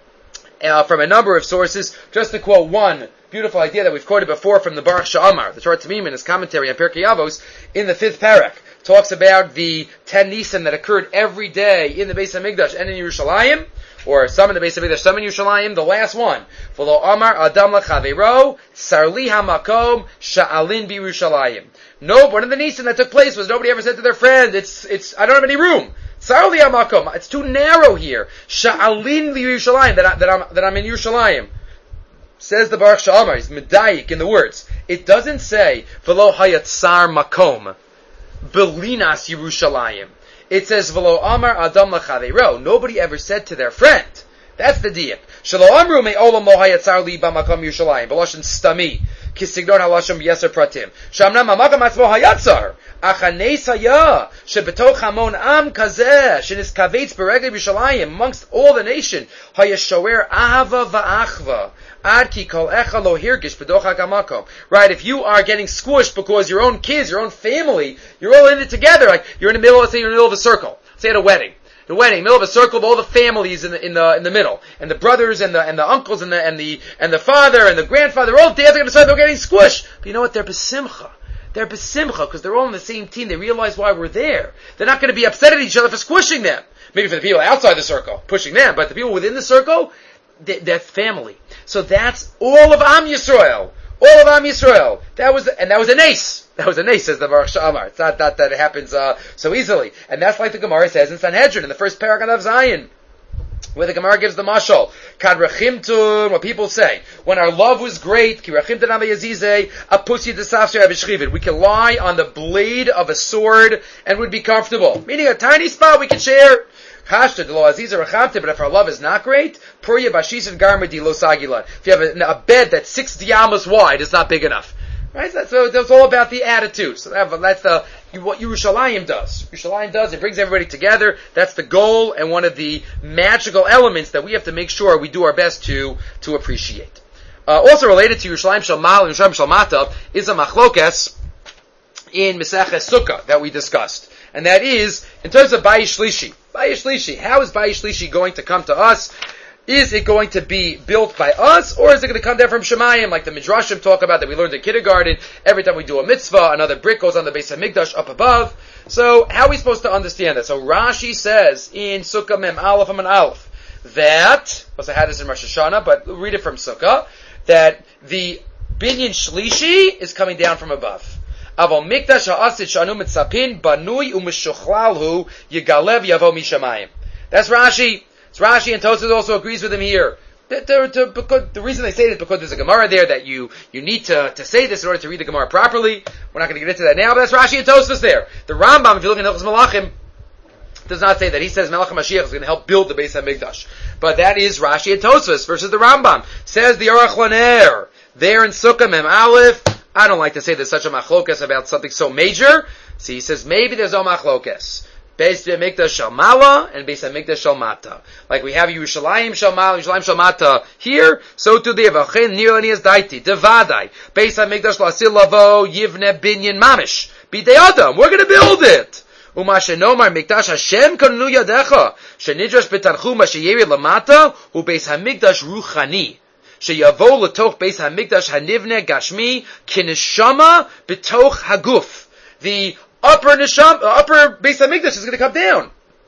Uh, from a number of sources. Just to quote one beautiful idea that we've quoted before from the Baruch Sha'amar, the Torah Tamim in his commentary on Pirkei Avos, in the fifth parak, talks about the ten Nisan that occurred every day in the Beis HaMikdash and in Yerushalayim, or some in the Beis HaMikdash, some in Yerushalayim. The last one, V'lo Amar Adam L'Chaveiro, Sarli HaMakom Sha'alin B'Yerushalayim. No, one of the Nisan that took place was nobody ever said to their friend, it's, it's, I don't have any room. It's too narrow here. Sha'alin li Yerushalayim, that, I, that I'm that I'm in Yerushalayim. Says the Baruch Sha'amar, he's medayik in the words. It doesn't say v'lo hayatzar makom belinas Yerushalayim. It says v'lo amar adam lachaveiro. Nobody ever said to their friend. That's the diak. Shelo amru me olam lo hayatzar li b'makom Yerushalayim. B'loshen stami. Kisigdon halashon b'yeser pratim. Shamnam ha'makam atzmo hayatzar. Achanes haya shebetoch hamon am kazeh sheniskavetz beregel Yerushalayim, amongst all the nation. Hayashower ahava va'achva. Ad ki kol echa lo hirgish b'doch ha'gamakom. Right, if you are getting squished because your own kids, your own family, you're all in it together. Like you're in the middle. Let's say you're in the middle of a circle. Say at a wedding. The wedding, middle of a circle of all the families in the in the in the middle, and the brothers and the and the uncles and the and the and the father and the grandfather, they're all dancing on the side. They're getting squished. But you know what? They're besimcha. They're besimcha because they're all on the same team. They realize why we're there. They're not going to be upset at each other for squishing them. Maybe for the people outside the circle, pushing them, but the people within the circle, they, they're family. So that's all of Am Yisrael. All of Am Yisrael. That was, and that was a nace. That was a nace, says the Baruch Sha'amar. It's not that, that it happens uh, so easily. And that's like the Gemara says in Sanhedrin, in the first paragraph of Zion, where the Gemara gives the mashal. Kad rachimtun, what people say. When our love was great, ki rachimtun ava yazizeh, apusi desafsher avishchivid. We can lie on the blade of a sword and would be comfortable. Meaning a tiny spot we can share. Hashta de lo aziza rachamte, but if our love is not great, purya bashis and garma di lo sagilan. If you have a, a bed that's six diamas wide, it's not big enough. Right? So that's, that's all about the attitude. So that, that's the, what Yerushalayim does. Yerushalayim does, it brings everybody together. That's the goal and one of the magical elements that we have to make sure we do our best to, to appreciate. Uh, also related to Yerushalayim Shel Mal and Yerushalayim Shel Mata is a machlokes in Meseches Sukkah that we discussed. And that is, in terms of Bayis Shlishi. Bayis Shlishi. How is Bayis Shlishi going to come to us? Is it going to be built by us, or is it going to come down from Shemayim, like the Midrashim talk about that we learned in kindergarten? Every time we do a mitzvah, another brick goes on the Beis HaMikdash up above. So, how are we supposed to understand that? So, Rashi says in Sukkah Mem Aleph Amen Aleph that, also had this in Rosh Hashanah, but read it from Sukkah, that the Binyan Shlishi is coming down from above. Avol Mikdash ha'asid shanu mitzapin banui u'meshuchlalhu yigalev yavo mishamayim. That's Rashi. So Rashi and Tosfos also agrees with him here. To, to, to, because the reason they say it is because there's a Gemara there that you, you need to, to say this in order to read the Gemara properly. We're not going to get into that now, but that's Rashi and Tosfos there. The Rambam, if you look in Hilchos Malachim, does not say that. He says Melech HaMashiach is going to help build the Beis HaMikdash. But that is Rashi and Tosfos versus the Rambam. Says the Aruch LaNer, there in Sukkah Mem Aleph, I don't like to say there's such a machlokas about something so major. So he says maybe there's no machlokas. Beis HaMikdash Shel Mala and Beis HaMikdash Shel Mata. Like we have Yerushalayim Shel Mala, Yerushalayim Shel Mata here, so too there. V'chein nir lani as daiti, devadai. Beis HaMikdash L'Asil Lavo Yivne Binyan Mamish. B'dei Adam, we're going to build it. Uma shenomar Mikdash Hashem kanu yadecha. Shenidrash b'tanchuma sheyerid lamata, hu Beis HaMikdash Ruchani. Sheyavo l'toch Beis HaMikdash Hanivne Gashmi kineshama b'toch haguf. The upper neshama, uh, upper Beis HaMikdash is going to come down.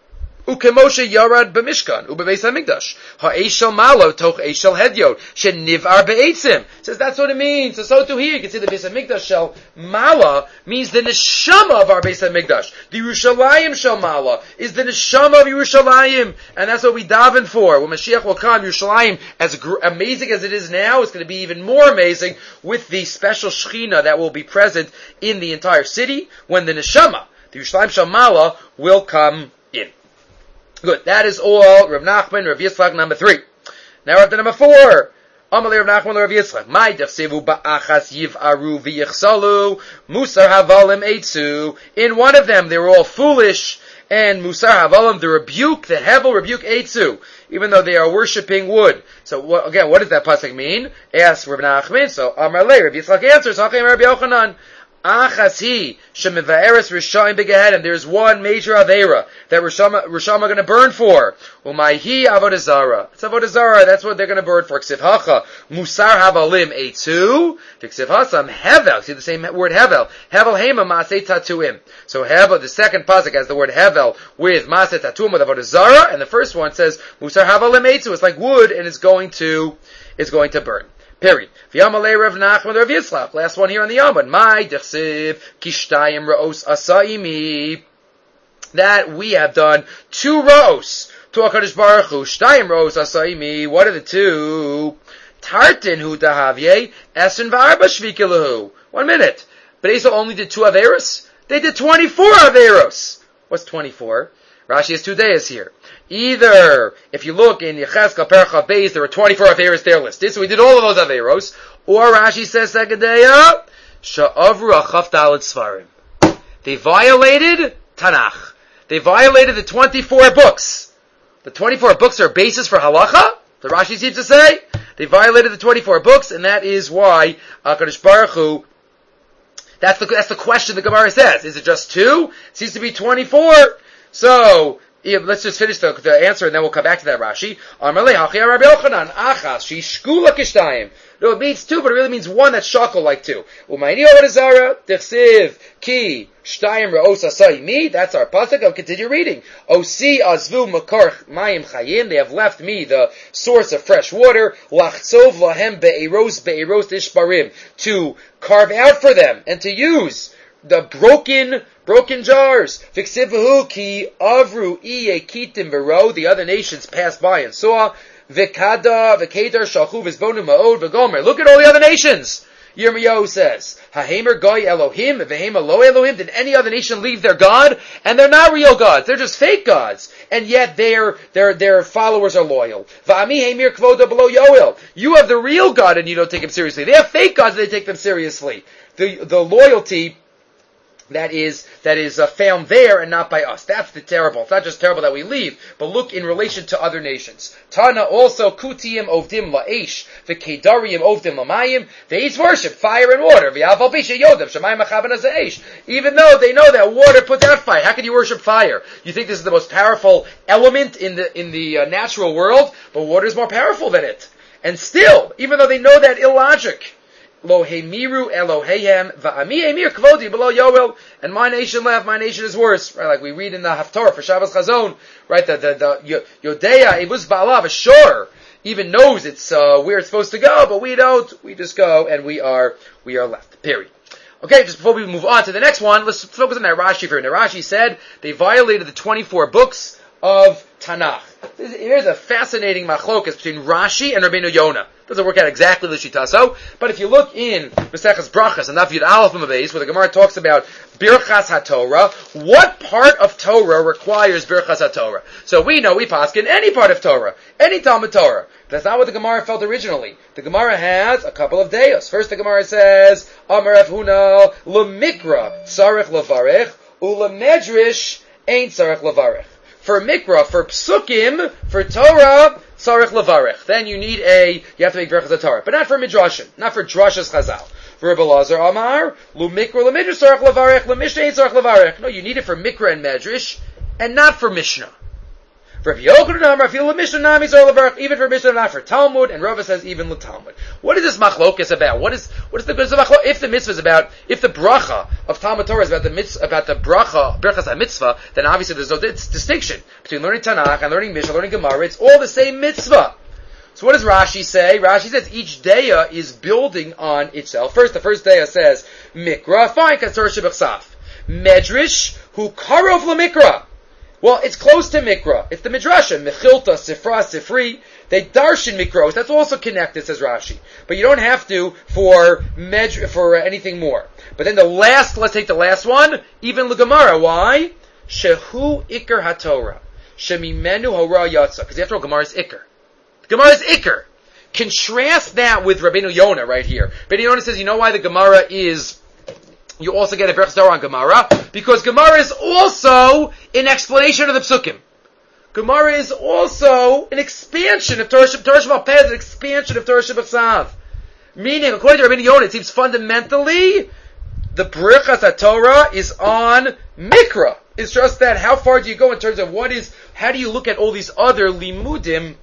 Ukemoshe yarad b'mishkan ubebeis HaMikdash ha'eish shel malo toch eish shel hedyot shenivar be'etzim. Says that's what it means. So so too here you can see the Beis HaMikdash shel mala means the neshama of our Beis HaMikdash. The Yerushalayim shel mala is the neshama of Yerushalayim, and that's what we daven for. When Mashiach will come, Yerushalayim, as gr- amazing as it is now, it's going to be even more amazing with the special Shechina that will be present in the entire city when the neshama, the Yerushalayim shel mala, will come in. Good. That is all. Rav Nachman, Rav Yitzchak, number three. Now we're up to number four. Amalei Rav Nachman, Rav Yitzchak. My defsevu ba'achas yiv'aru v'yichsalu musar havalim eitzu. In one of them, they were all foolish, and musar havalim, the rebuke, the hevel rebuke eitzu, even though they are worshipping wood. So what, again, what does that pasuk mean? Ask Rav Nachman. So Amalei Rav Yitzchak answers. Hachem Rabbi Yochanan. Achas hi shemivaeres Rishayim begehedim. There's one major avera that Risham are going to burn for. Umayhi avodah zara. It's avodah zara. That's what they're going to burn for. Ksiv hacha musar havalim eitzu. Ksiv hasam hevel. See the same word hevel. Hevel hema maaseh tatuim. So hevel. The second pasuk has the word hevel with maaseh tatuim with avodah zara, and the first one says musar havalim eitzu. It's like wood, and it's going to it's going to burn. Period. V'yamalei Rav Nachman Rav Yitzchak. Last one here on the Yamad. My dechsiv kishtayim raos asaimi. That we have done two raos to HaKadosh Baruch Hu. Shtayim raos asaimi. What are the two? Tartin hu dahavye esen v'arba shvikilahu. One minute. But Esau only did two averos? They did twenty-four averos. What's twenty-four? Rashi has two days here. Either, if you look in Yechezkel Percha Beis, there are twenty-four Averos there listed, so we did all of those Averos. Or Rashi says, second day up, Sha'avru Achaf Dalet Svarim. They violated Tanakh. They violated the twenty-four books. The twenty-four books are a basis for halacha, the Rashi seems to say. They violated the twenty-four books, and that is why HaKadosh Baruch Hu, that's the, that's the question the Gemara says. Is it just two? It seems to be twenty-four. So, yeah, let's just finish the, the answer and then we'll come back to that Rashi. No, it means two, but it really means one that's shakel like two. That's our pasuk. I'll continue reading. Osi azvu makar mayim chayim. They have left me the source of fresh water. Lachtzov lahem be'eros be'eros ishbarim. To carve out for them and to use the broken broken jars. V'ksivahu ki avru iye kitim v'ro. The other nations passed by and saw. V'kada v'kedar shalchu v'zbonu ma'od v'gomer. Look at all the other nations. Yirmiyahu says, Hahemer goy Elohim v'hem lo Elohim. Did any other nation leave their God? And they're not real gods. They're just fake gods. And yet their their their followers are loyal. V'ami hemir kvoda below Yoel. You have the real God and you don't take him seriously. They have fake gods and they take them seriously. The the loyalty that is that is uh, found there and not by us. That's the terrible. It's not just terrible that we leave, but look in relation to other nations. Tana also kutiyim ovdim la'esh v'kedarim ovdim la'mayim. They each worship fire and water. V'yaval bisha yodem shemayim achaben azeish. Even though they know that water puts out fire, how can you worship fire? You think this is the most powerful element in the in the uh, natural world, but water is more powerful than it. And still, even though they know that illogic. Lo hemiru Elohehem va'ami emir kvodi below Yoel, and my nation left, my nation is worse. Right, like we read in the Haftarah for Shabbos Chazon, right? The the the Yodea Evus Ba'alav, sure, even knows it's uh, where it's supposed to go, but we don't. We just go and we are we are left. Period. Okay, just before we move on to the next one, let's focus on that Rashi for a minute. Rashi said they violated the twenty-four books of Tanakh. Here's a fascinating machlokas between Rashi and Rabbeinu Yonah. Doesn't work out exactly the shitaso, but if you look in Maseches Brachas and Daf Yud Aleph Mabes, where the Gemara talks about Birchas HaTorah, what part of Torah requires Birchas HaTorah? So we know we paskin any part of Torah, any Talmud Torah. That's not what the Gemara felt originally. The Gemara has a couple of deos. First, the Gemara says, Amar Rav Huna lemikra tzarich levarich ulemedrash ain't tzarich levarich. For mikra, for psukim, for Torah, tzarich levarich. Then you need a, you have to make Birchas HaTorah. But not for midrashim, not for drashas chazal. For Rebbe Lazar Amar, lu mikra lemidrash tzarich levarich, lemishnah ain't tzarich levarich. No, you need it for mikra and medrash, and not for mishnah. For even for Mishnah, not for Talmud, and Rava says even the Talmud. What is this machlokas about? What is what is the machlokas? If the mitzvah is about, if the bracha of Talmud Torah is about the mitzvah, about the bracha, birchas mitzvah, then obviously there's no distinction between learning Tanakh and learning Mishnah, learning Gemara. It's all the same mitzvah. So what does Rashi say? Rashi says each daya is building on itself. First, the first daya says mikra, fine, kasar shebachsaf, medrash hu karov lemikra. Well, it's close to Mikra. It's the Midrasha. Mechilta, Sifra, Sifri. They darshan Mikros. That's also connected, says Rashi. But you don't have to for Medr- for anything more. But then the last, let's take the last one, even the Gemara. Why? Shehu Iker HaTorah. Shemimenu Hora Yatsa. Because after all, Gemara is Iker. The Gemara is Iker. Contrast that with Rabbeinu Yonah right here. Rabbeinu Yonah says, you know why the Gemara is... You also get a Birchas Torah on Gemara, because Gemara is also an explanation of the Psukim. Gemara is also an expansion of Torah Shabbat Peh, an expansion of Torah Shabbat. Meaning, according to Rabbeinu Yonah, it seems fundamentally the Birchas HaTorah is on Mikra. It's just that how far do you go in terms of what is, how do you look at all these other limudim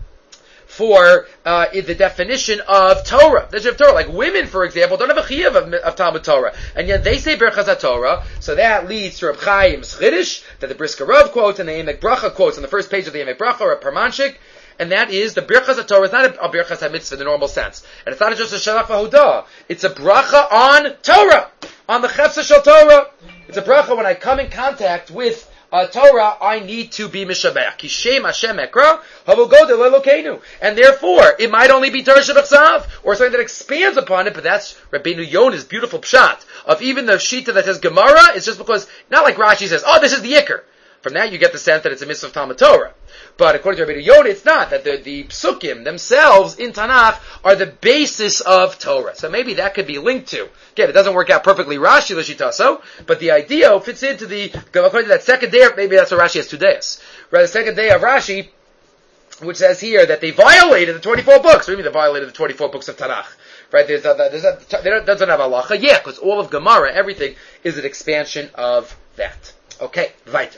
for uh, the definition of Torah, the of Torah. Like women, for example, don't have a chiyuv of, of Talmud Torah, and yet they say Birchas HaTorah, so that leads to Reb Chaim's Chiddush, that the Brisker Rav quotes, and the Emek Bracha quotes on the first page of the Emek Bracha, or Parmanchik, and that is the Birchas HaTorah is not a, a Birchas HaMitzvah in the normal sense, and it's not just a Shalach V'Hudah, it's a bracha on Torah, on the Chefsa Shel Torah. It's a bracha when I come in contact with Uh, Torah, I need to be mishabach. Kishem Hashem Ekra, Havogod Elokenu. And therefore, it might only be Torah Shabbat or something that expands upon it, but that's Rabbeinu Yonah's beautiful pshat of even the shita that says Gemara. It's just because, not like Rashi says, oh, this is the Iker. From that you get the sense that it's a mitzvah of Talmud Torah. But according to Rabbeinu Yonah, it's not. That the, the psukim themselves in Tanakh are the basis of Torah. So maybe that could be linked to. Again, it doesn't work out perfectly Rashi l'shitaso, but the idea fits into the, according to that second day, maybe that's what Rashi has two days. Right, the second day of Rashi, which says here that they violated the twenty-four books. What do you mean they violated the twenty-four books of Tanakh? Right, there's a, there's a, there doesn't have halacha. Yeah, because all of Gemara, everything, is an expansion of that. Okay, weiter.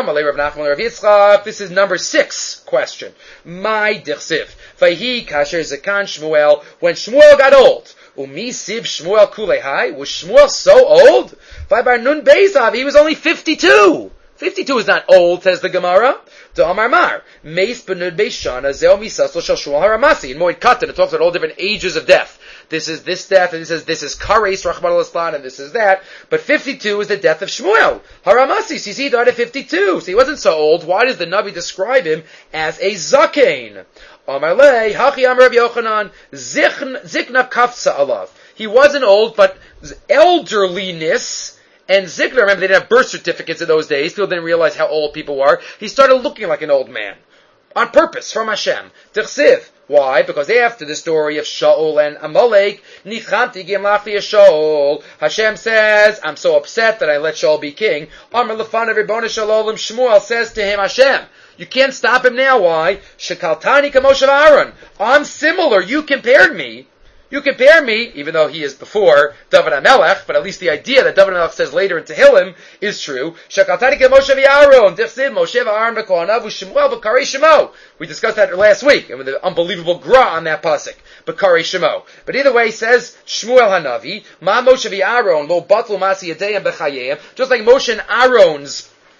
This is number six question. My dichsiv. Vayhi kasher zekan Shmuel. When Shmuel got old, umi siv Shmuel kulehai. Was Shmuel so old? Vaybar nun beisav. He was only fifty-two. fifty-two is not old, says the Gemara. To Amar Mar. Meis benud beishana zeo misasol shel Shmuel haramasi. In Moed Katan, it talks about all different ages of death. This is this death, and this is this is Kares Rachman al-Islan, and this is that. But fifty-two is the death of Shmuel. Haramasi, see, he died at fifty-two. So he wasn't so old. Why does the Navi describe him as a Zakein? Amarle, Hachi Amar Rabbi Yochanan, Zikna Kafsa Alav. He wasn't old, but elderliness and Zikna, remember they didn't have birth certificates in those days. People didn't realize how old people were. He started looking like an old man. On purpose, from Hashem. Tichsiv. Why? Because after the story of Shaul and Amalek, Nichamti Gemlachi Shaul, Hashem says, I'm so upset that I let Shaul be king. Amar Lefana Ribbona Shalom, Shmuel says to him, Hashem, you can't stop him now. Why? Shekaltani Kamoshav Aaron. I'm similar. You compared me. You compare me, even though he is before David HaMelech, but at least the idea that David HaMelech says later in Tehillim is true. Shekaltani Moshe v'Aaron, Dechsiv Moshe v'Aaron b'Kohanav v'Shmuel b'Karei Shemo. We discussed that last week, and with the unbelievable gra on that pasuk, b'Karei Shemo. But either way, says Shmuel Hanavi, Ma Moshe v'Aaron lo batlu masi yadayim b'chayim. Just like Moshe and Aaron's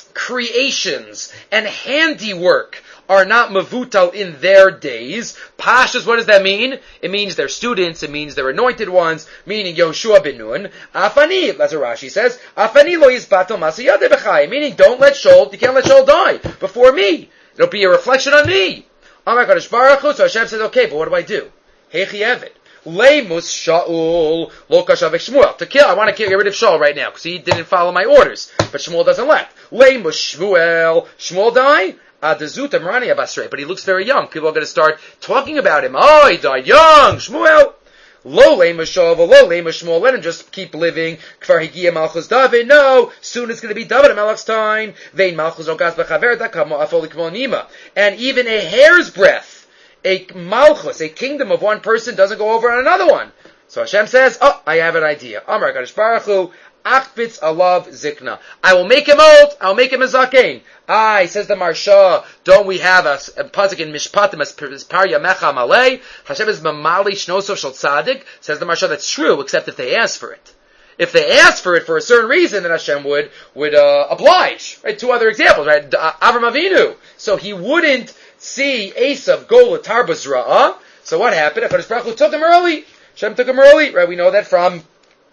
creations and handiwork are not mavutal in their days. Pashas, what does that mean? It means they're students, it means they're anointed ones, meaning Yoshua ben Nun. Afani, that's what Rashi says, Afani lo yizbatel masiyade b'chai, meaning don't let Shaul, you can't let Shaul die before me. It'll be a reflection on me. Amar Kadosh Baruch Hu, so Hashem says, okay, but what do I do? Hechi Eved. Leimus Shaul lo kashavek Shmuel. To kill, I want to get rid of Shaul right now, because he didn't follow my orders. But Shmuel doesn't let. Leimus Shmuel. Shmuel die? But he looks very young. People are going to start talking about him. Oh, he died young. Shmuel. Lo le'mashov, lo le'mashmuel. Let him just keep living. Kfar higia malchus David. No, soon it's going to be David Melech's time. Vein malchus ogas b'chaver dakamo afoli kmo nima. And even a hair's breadth, a malchus, a kingdom of one person doesn't go over on another one. So Hashem says, oh, I have an idea. Amar Kadosh Baruch Hu, Achbitz alav zikna. I will make him old. I will make him a zaken. Ah, says the Marsha, don't we have a, a pasuk in Mishpatim as Parya Mecha Malay? Hashem is Mamali Shnoso Shal Tzadik. Says the Marsha, that's true, except if they ask for it. If they ask for it for a certain reason, then Hashem would would uh, oblige. Right? Two other examples. Right? Avram Avinu. So he wouldn't see Esav go l'tarbas ra'ah. So what happened? HaKadosh Baruch Hu took him early. Hashem took him early. Right? We know that from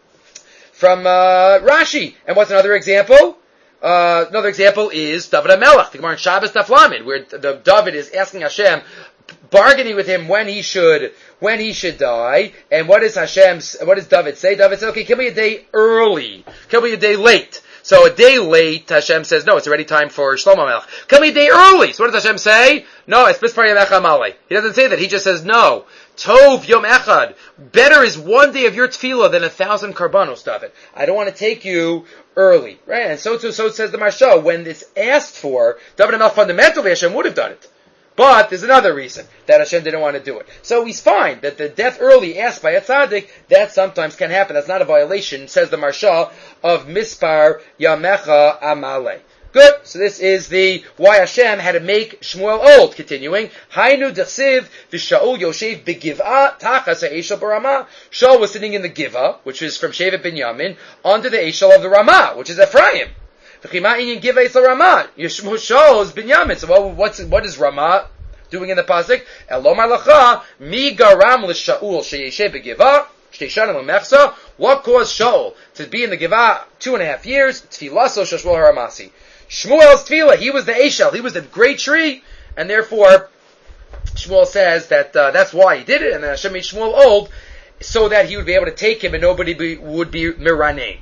from uh, Rashi. And what's another example? Uh, another example is David HaMelech, the Gemara in Shabbos Daf Lamed, where the David is asking Hashem, bargaining with him when he should, when he should die. And what does Hashem, what does David say? David says, okay, kill me a day early. Kill me a day late. So a day late, Hashem says, no, it's already time for Shlomo Melech. Kill me a day early. So what does Hashem say? No, it's Bispar Yom Echad Malay. He doesn't say that. He just says, no. Tov Yom Echad. Better is one day of your tefillah than a thousand karbanos, David. I don't want to take you early. Right? And so too, so says the Marsha. When it's asked for, David HaMelech fundamentally, Hashem would have done it. But there's another reason that Hashem didn't want to do it. So he's fine that the death early asked by a tzaddik, that sometimes can happen. That's not a violation, says the Marsha, of Mispar Yamecha Amalei. Good. So this is the why Hashem had to make Shmuel old. Continuing, Hainu dechsiv v'Shaul Yoshev begivah tachas ha'eshel barama. Shaul was sitting in the Givah, which is from Shevet Binyamin, under the Eshel of the Ramah, which is Ephraim. Shaul is Binyamin. So what, what's what is Ramah doing in the pasuk? Elomar lacha mi garam l'Shaul sheyeshev begivah. What caused Shaul to be in the Givah two and a half years? Tfilaso shashmuel haramasi. Shmuel's tefillah, he was the Eshel, he was the great tree, and therefore Shmuel says that uh, that's why he did it, and then Hashem made Shmuel old, so that he would be able to take him and nobody be, would be miraneh.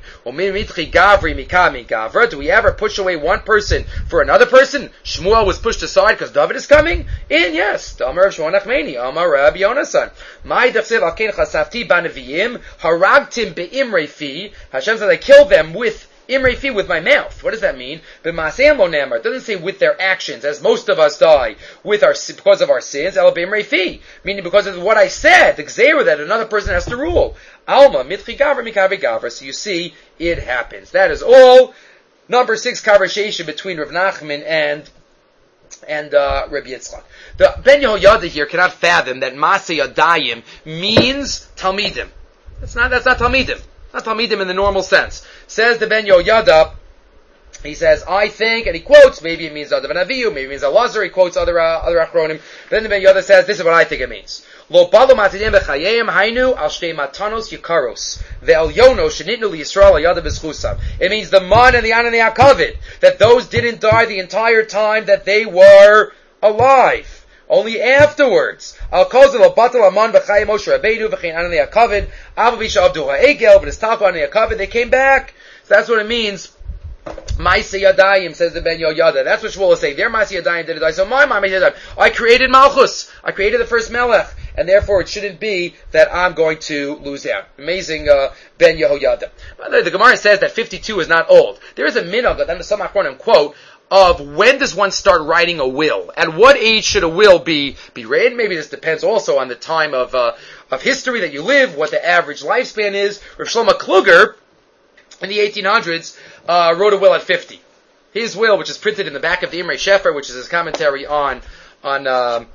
Do we ever push away one person for another person? Shmuel was pushed aside because David is coming? In, yes. Damar Shmuel Nachmeni, Amar Rabbi Yonasan. My dafsev alkein chasafti banaviyim, haragtim be'imrei fi. Hashem says, I killed them with Imrei fi, with my mouth. What does that mean? B'maasem lo nemar. It doesn't say with their actions, as most of us die with our because of our sins. El b'imrei fi, meaning because of what I said, the gzeira that another person has to rule. Alma mitchi gavra mikavi gavra. So you see, it happens. That is all. Number six conversation between Rav Nachman and and uh, Rabbi Yitzchak. The Ben Yehoyada here cannot fathom that Maseh Yadayim means Talmidim. That's not. That's not Talmidim. Not Talmidim in the normal sense. Says the Ben Yehoyada, he says, I think, and he quotes, maybe it means Adav and Avihu, maybe it means Elazar, he quotes other uh, other Achronim, but then the Ben Yehoyada says, this is what I think it means. Lo balu matidem b'chayim hainu al shtei matanos yikaros ve'el yono shenitnu liyisrael al yada b'schusam. It means the man and the an and the akavid, that those didn't die the entire time that they were alive. Only afterwards. Al kozil batal aman b'chayim Moshe Rabbeinu v'chein an and the akavid avu bisha abdu ha'egel v'nistalko an the akavid. They came back. So that's what it means. Ma'aseh Yadayim, says the Ben Yehoyada. That's what Shmuel is saying. Their Ma'aseh Yadayim didn't die. So my Ma'aseh Yadayim. I created Malchus. I created the first Melech. And therefore it shouldn't be that I'm going to lose out. Amazing uh, Ben Yehoyada. By the way, the Gemara says that fifty-two is not old. There is a minhag, then the some Achronim quote, of when does one start writing a will? At what age should a will be, be read? Maybe this depends also on the time of uh, of history that you live, what the average lifespan is. Rav Shlomo Kluger, in the eighteen hundreds, uh, wrote a will at fifty. His will, which is printed in the back of the Imrei Shefer, which is his commentary on on um,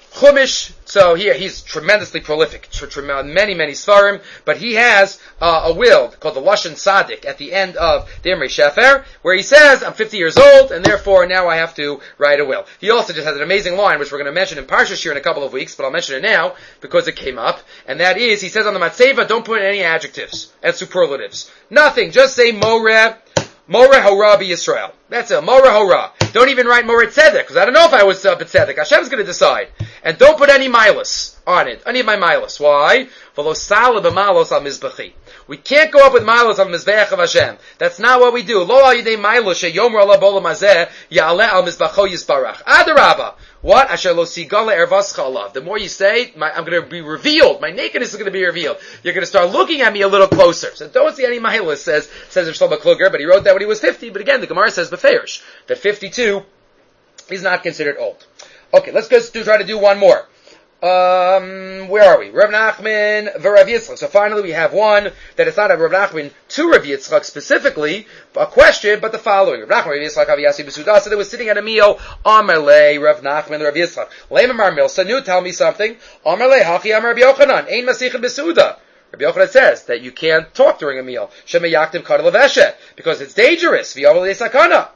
Chumash, so here he's tremendously prolific, tr- tr- many, many svarim, but he has uh, a will called the Lashon Tzaddik at the end of the Imre Shefer, where he says, I'm fifty years old, and therefore now I have to write a will. He also just has an amazing line, which we're going to mention in Parsha Shir in a couple of weeks, but I'll mention it now, because it came up, and that is, he says on the Matzeva, don't put in any adjectives and superlatives. Nothing, just say Moreh, Moreh Hora B'Yisrael. That's it, Moreh Hora. Don't even write Moreh Tzedek, because I don't know if I was uh, B'Tzedek. Hashem's going to decide. And don't put any milas on it. Any of my milas. Why? We can't go up with milas on the Mizbeach of Hashem. That's not what we do. Lo al yidei milas sheyomer ala bolam hazeh ya'aleh al mizbacho yisbarach. Adarabba. What? Asher lo sigala ervascha alav. The more you say, my, I'm going to be revealed. My nakedness is going to be revealed. You're going to start looking at me a little closer. So don't see any milas, says, says Shlomo Kluger, but he wrote that when he was fifty. But again, the Gemara says beferish, that fifty-two is not considered old. Okay, let's just do, try to do one more. Um, where are we? Rav Nachman v'Rav Yitzchak. So finally we have one that it's not a Rav Nachman to Rav Yitzchak specifically, a question, but the following. Rav Nachman, Rav Yitzchak, Aviyasi B'Suda, so they were sitting at a meal, Amalei, Rav Nachman, Rav Yitzchak. Leimamar Milsa, new, tell me something. Amalei, Hachi Amar Rabbi Yochanan, Ein Masichin B'Suda. Rabbi Yochanan says that you can't talk during a meal. Shema Yaktiv Kadal Aveshet, because it's dangerous. V'Yavalei Sakana.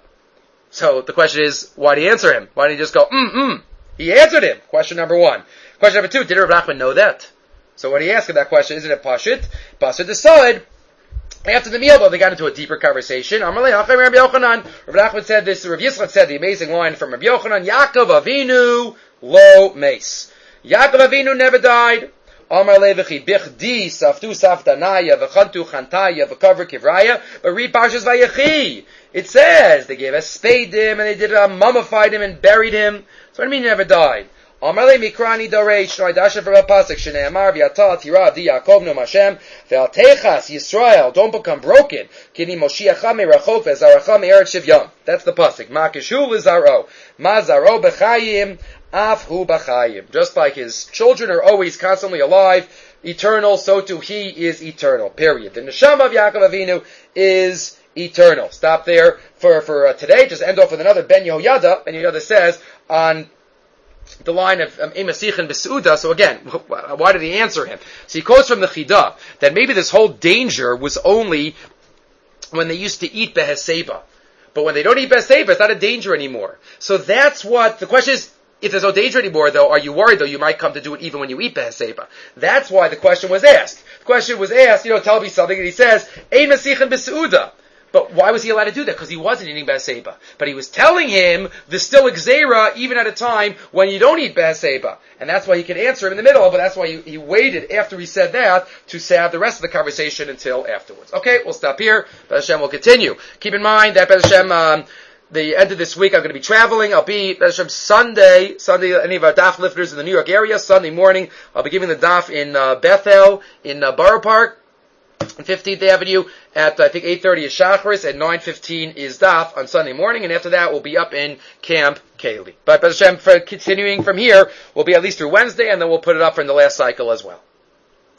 So the question is, why did he answer him? Why didn't he just go, mm-mm? He answered him. Question number one. Question number two, did Rav Nachman know that? So when he asked him that question, isn't it Pashit? Pashit decided, after the meal, though, they got into a deeper conversation. Amalei, Hachem Rabbi Yochanan. Rav Nachman said this, Rav Yitzchak said the amazing line from Rabbi Yochanan, Yaakov Avinu lo meis. Yaakov Avinu never died. Amalei v'chi bichdi saftu saftanaya v'chantu chantaya v'kover kivraya. But read Parshas Vayechi. It says they gave a spadim and they did a mummified him and buried him. So what do you mean he never died? Amarle mikrani doreish noidasha for a pasuk shene'amar v'yata tira di Yaakov no Hashem ve'al techas Yisrael, don't become broken. Kini moshiacha merachok ve'zaracha me'eretz shivyam. That's the pasuk. Ma kishu l'zaro, ma zaro b'chayim af hu b'chayim. Just like his children are always constantly alive, eternal, so too he is eternal. Period. The neshama of Yaakov Avinu is eternal. Stop there for for uh, today. Just end off with another Ben Yehoyada. Ben Yehoyada says on the line of Emasichin um, B'Seuda. So again, why did he answer him? So he quotes from the Chidah that maybe this whole danger was only when they used to eat Beheseba. But when they don't eat Beheseba, it's not a danger anymore. So that's what, the question is, if there's no danger anymore, though, are you worried, though, you might come to do it even when you eat Beheseba? That's why the question was asked. The question was asked, you know, tell me something, and he says, Emasichin B'Seuda. But why was he allowed to do that? Because he wasn't eating Beheseba. But he was telling him there's still Xera even at a time when you don't eat Beheseba. And that's why he could answer him in the middle, but that's why he, he waited after he said that to have the rest of the conversation until afterwards. Okay, we'll stop here. B'ez Hashem will continue. Keep in mind that B'ez Hashem, um, the end of this week I'm going to be traveling. I'll be, B'ez Hashem, Sunday, Sunday, any of our daf lifters in the New York area, Sunday morning, I'll be giving the daf in uh, Bethel, in uh, Borough Park, fifteenth Avenue at, I think, eight thirty is Shacharis, and nine fifteen is Daf on Sunday morning, and after that we'll be up in Camp Kaylee. But B'ez Hashem, for continuing from here, we'll be at least through Wednesday, and then we'll put it up for in the last cycle as well.